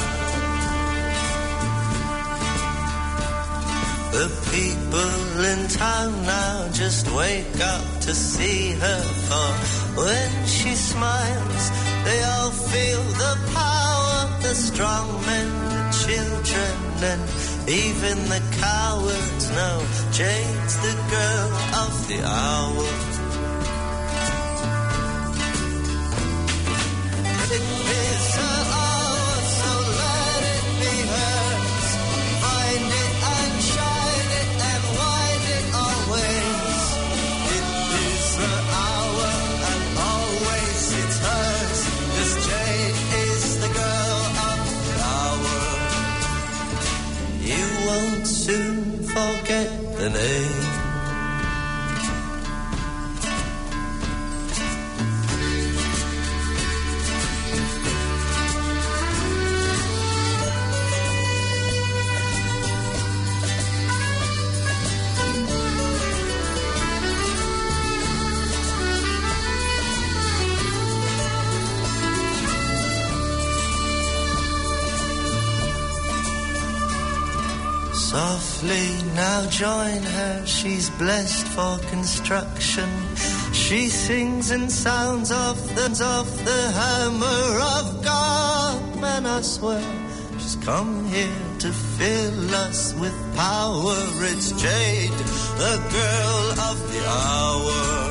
The people in town now just wake up to see her, for when she smiles they all feel the power. The strong men, the children, and even the cowards know Jade's the girl of the hour. It is her hour, so let it be hers. Find it and shine it and wind it always. It is her hour and always it's hers. This Jade is the girl of the hour. You won't soon forget the name. Softly now join her, she's blessed for construction. She sings in sounds of the hammer of God. And I swear she's come here to fill us with power. It's Jade, the girl of the hour.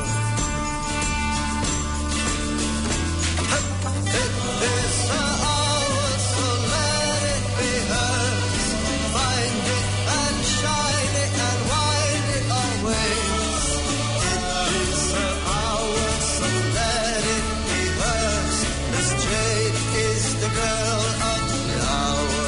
It is her hour, so let it be hers. Find it and shine it and wind it always. It is her hour, so let it be hers. This Jade is the girl of the hour.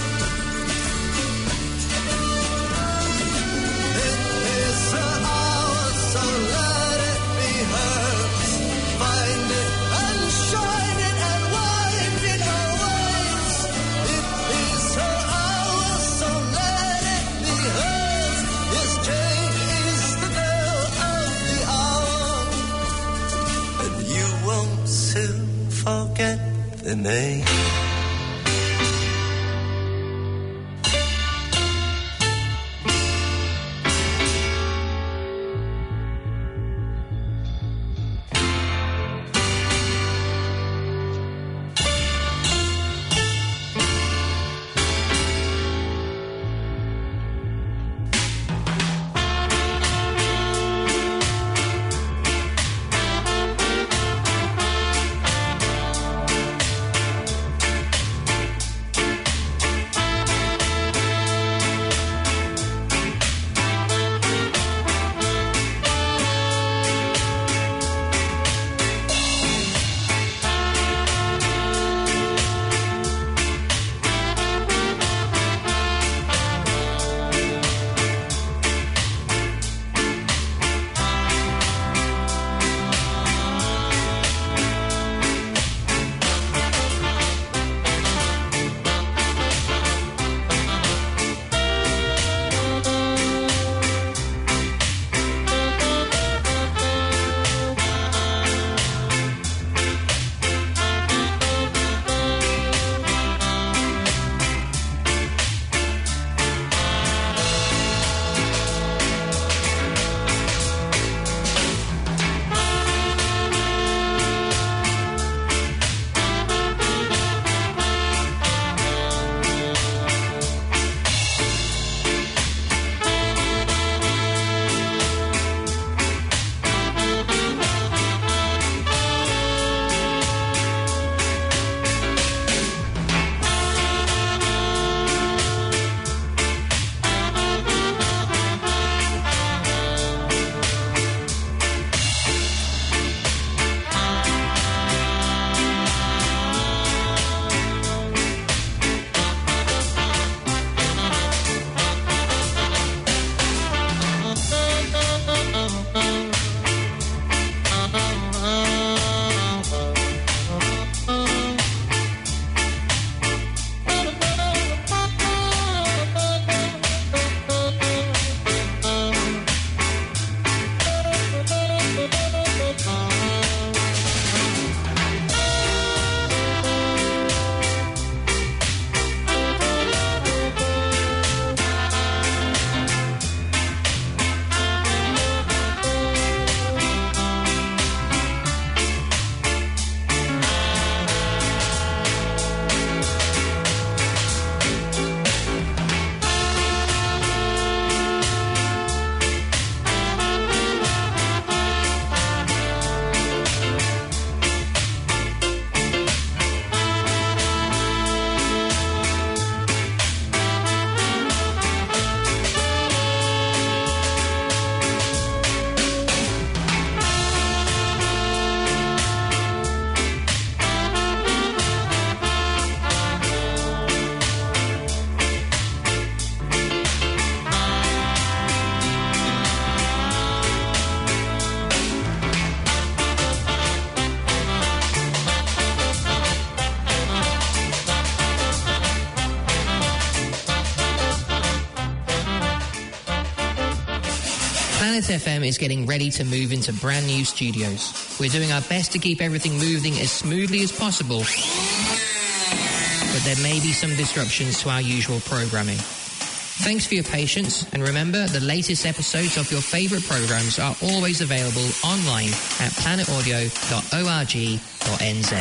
It is her hour, so let it be hers. Find it and shine it and wind it always. It is her hour, so let it be hers. Yes, Jade is the girl of the hour, and you won't soon forget the name. Planet FM is getting ready to move into brand new studios. We're doing our best to keep everything moving as smoothly as possible, but there may be some disruptions to our usual programming. Thanks for your patience, and remember, the latest episodes of your favourite programmes are always available online at planetaudio.org.nz.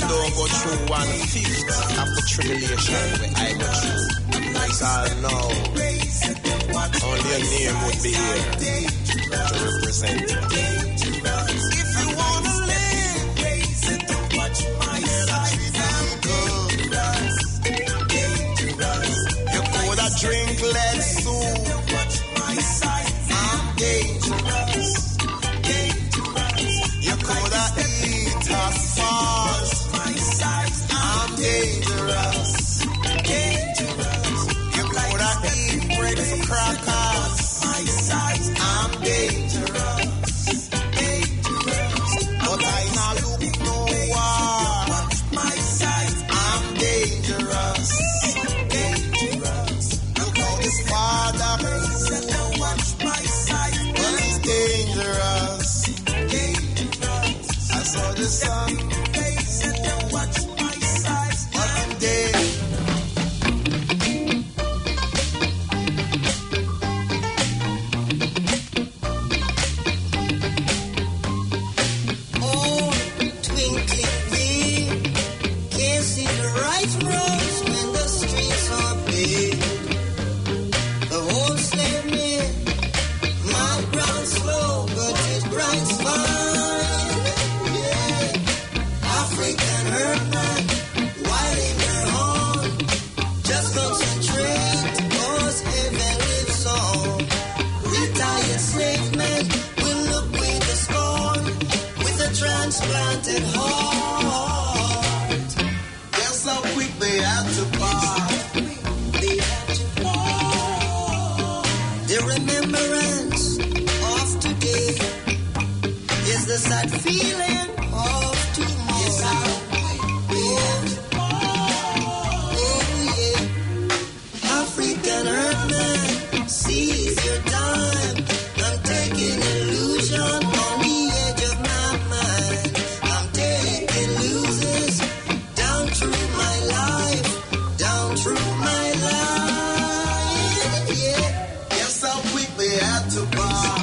don't go through 1/5 of the tribulation where I go through. As I know, only a name would be here to represent you. If you wanna live, don't watch my side. I'm dangerous. You coulda drink lead soup. Watch my side. I'm dangerous. You coulda eat a sauce. My side. I'm dangerous. You coulda eat bread for crackers. My side. I'm dangerous. But I not look no war. Watch my side. I'm dangerous. Look how this father said, now watch my side. But he's dangerous. I saw the sun. Said, now watch my side. But I'm dangerous. Oh, twinkling beam, can't see the right roads when the streets are big. The whole slave man, my brown slow, but his bright fine. Yeah, African herdsman, whiling their horn, just concentrate, 'cause heaven lives on. Retired slave men will look with the scorn, with a transplanted heart. Guess how quick they had to part. The remembrance of today is the sad feeling of tomorrow. Oh, yeah. African herdsman, seize your time. I'm taking illusion on the edge of my mind. I'm taking losers down through my life, down through my life. Yeah. Guess how quick they had to part.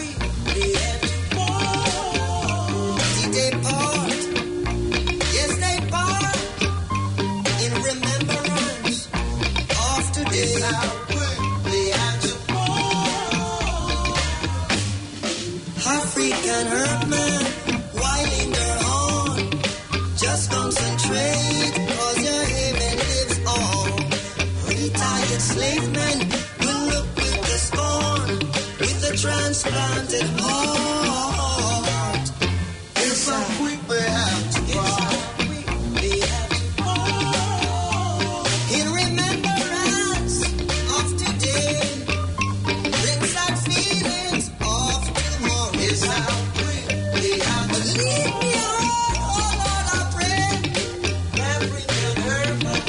Did they part? Yes, they part. In remembrance of today. They had to African herdsman, whiling their horn. Just concentrate, 'cause your heaven lives on. Retired slave men will look with the scorn, with the transplanted heart. Guess how quick they had to part. In remembrance of today, bring sad feelings of tomorrow. Guess how quick they had to Lead me on, oh Lord, I pray. African herdsman.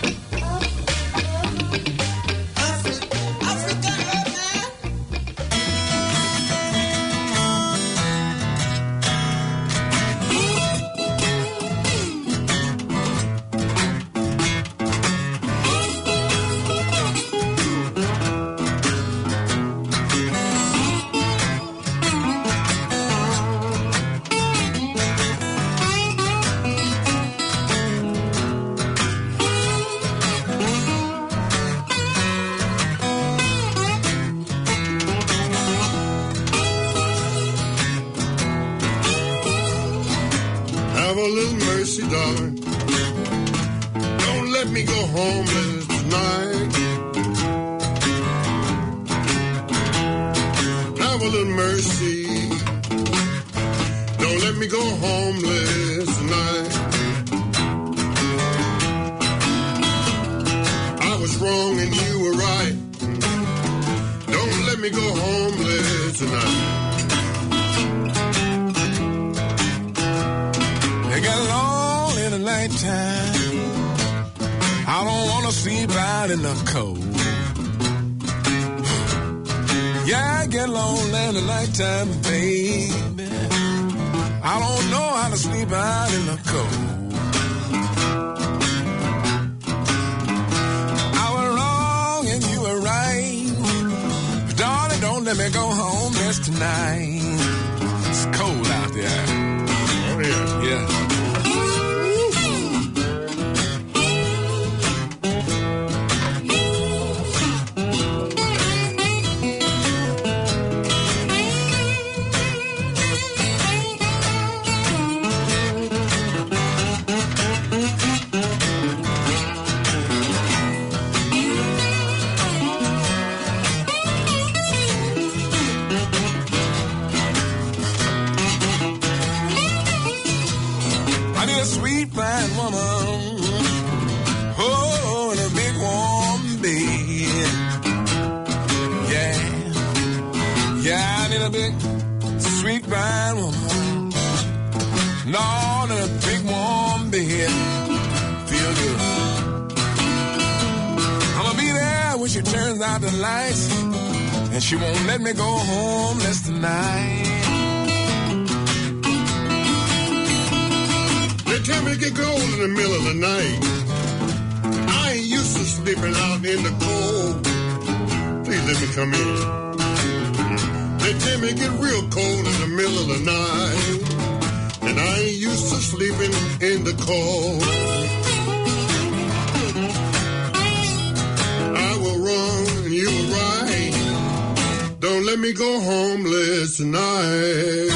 African herdsman. Have a little mercy, darling. Don't let me go homeless tonight. Have a little mercy. Don't let me go homeless tonight. I was wrong and you were right. Don't let me go homeless tonight. It get long in the nighttime. I don't wanna sleep out in the cold. Yeah, I get lonely in the nighttime, baby. I don't know how to sleep out in the cold. I was wrong and you were right. But darling, don't let me go home this tonight. It's cold out there. Oh, yeah. Yeah. sweet fine woman. Oh, in a big warm bed. Yeah, I need a big sweet fine woman. Lord, in a big warm bed. Feel good. I'ma be there when she turns out the lights, and she won't let me go homeless tonight. They tell me it get cold in the middle of the night. I ain't used to sleeping out in the cold. Please let me come in. They tell me it get real cold in the middle of the night, and I ain't used to sleeping in the cold. I was wrong and you were right. Don't let me go homeless tonight.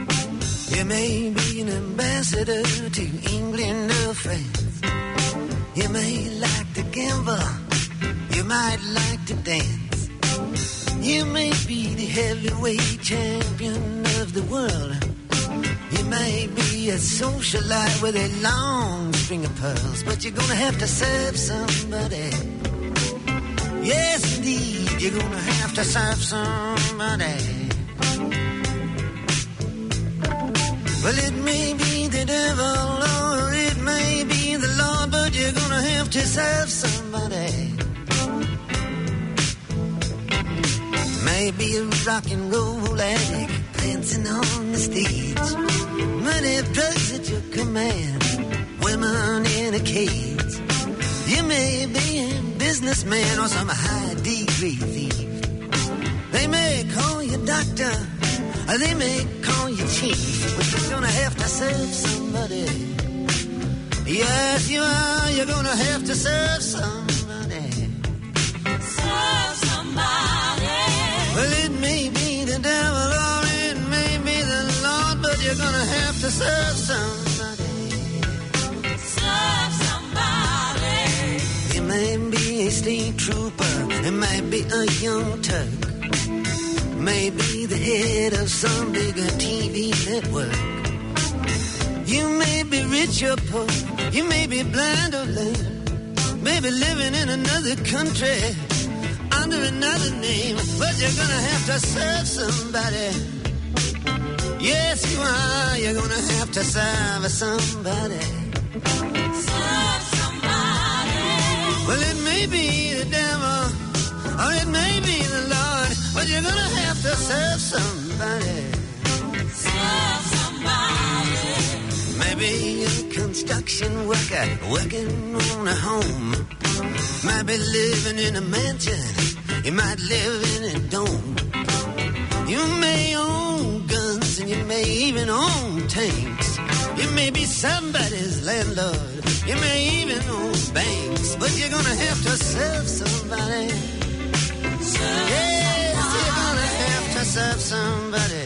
You may be an ambassador to England or France. You may like to gamble, you might like to dance. You may be the heavyweight champion of the world. You may be a socialite with a long string of pearls, but you're gonna have to serve somebody. Yes, indeed, you're gonna have to serve somebody. Well, it may be the devil or it may be the Lord, but you're gonna have to serve somebody. Maybe a rock and roll addict dancing on the stage, money, drugs at your command, women in a cage. You may be a businessman or some high degree thief. They may call you doctor, or they may call you chief, but you're gonna have to serve somebody. Yes, you are. You're gonna have to serve somebody. Serve somebody. Well, it may be the devil or it may be the Lord, but you're gonna have to serve somebody. Serve somebody. It may be a state trooper, it might be a young Turk, maybe the head of some bigger TV network. You may be rich or poor, you may be blind or lame, maybe living in another country under another name, but you're gonna have to serve somebody. Yes, you are. You're gonna have to serve somebody. Serve somebody. Well, it may be the devil or it may be the Lord, but you're gonna have to serve somebody. Serve somebody. Maybe a construction worker working on a home, might be living in a mansion, you might live in a dome. You may own guns and you may even own tanks. You may be somebody's landlord, you may even own banks, but you're gonna have to serve somebody. Yes, you're gonna have to serve somebody.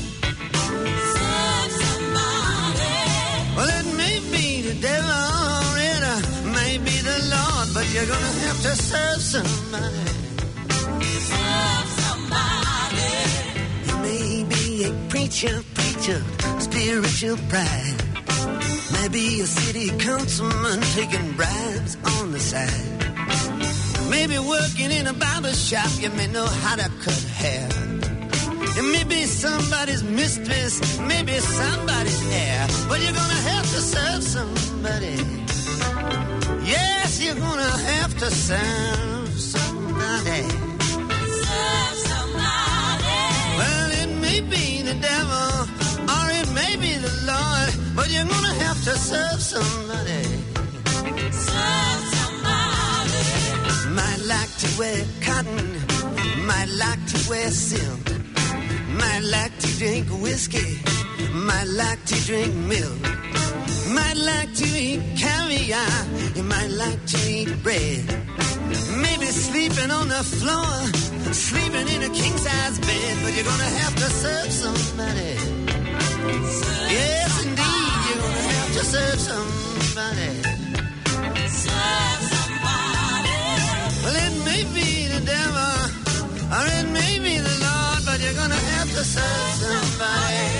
Serve somebody. Well, it may be the devil or it may be the Lord, but you're gonna have to serve somebody. Serve somebody. You may be a preacher, spiritual pride. Maybe a city councilman taking bribes on the side. Maybe working in a barber shop, you may know how to cut hair. You may be somebody's mistress, maybe somebody's heir, but you're gonna have to serve somebody. Yes, you're gonna have to serve somebody. Serve somebody. Well, it may be the devil or it may be the Lord, but you're gonna have to serve somebody. Serve somebody. Might like to wear cotton, might like to wear silk, might like to drink whiskey, might like to drink milk, might like to eat caviar, you might like to eat bread, maybe sleeping on the floor, sleeping in a king-size bed, but you're gonna have to serve somebody. Yes, indeed, you're gonna have to serve somebody. Serve somebody. Well, it may be the devil or it may be the Lord, but you're gonna have to serve somebody.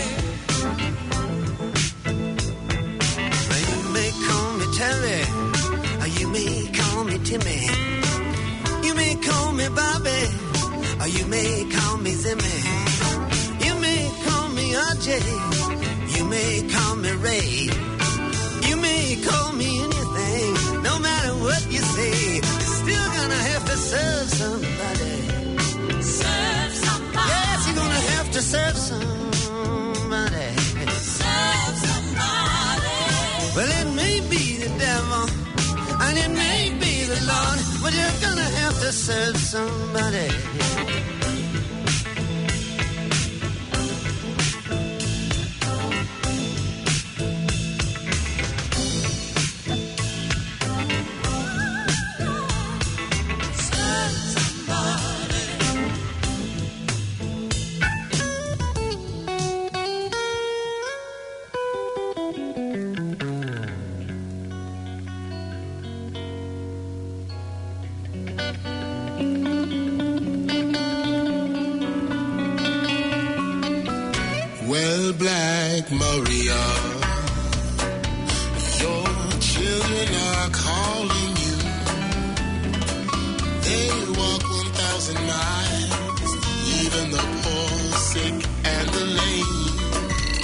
Well, you may call me Terry, or you may call me Timmy. You may call me Bobby, or you may call me Zimmy. You may call me RJ, you may call me Ray. You may call me anything, no matter what you say, you're still gonna have to serve somebody. Serve somebody. Yes, you're gonna have to serve somebody. Serve somebody. Well, it may be the devil and it may be the Lord, but you're gonna have to serve somebody. Well, Black Maria, your children are calling you. They walk 1,000 miles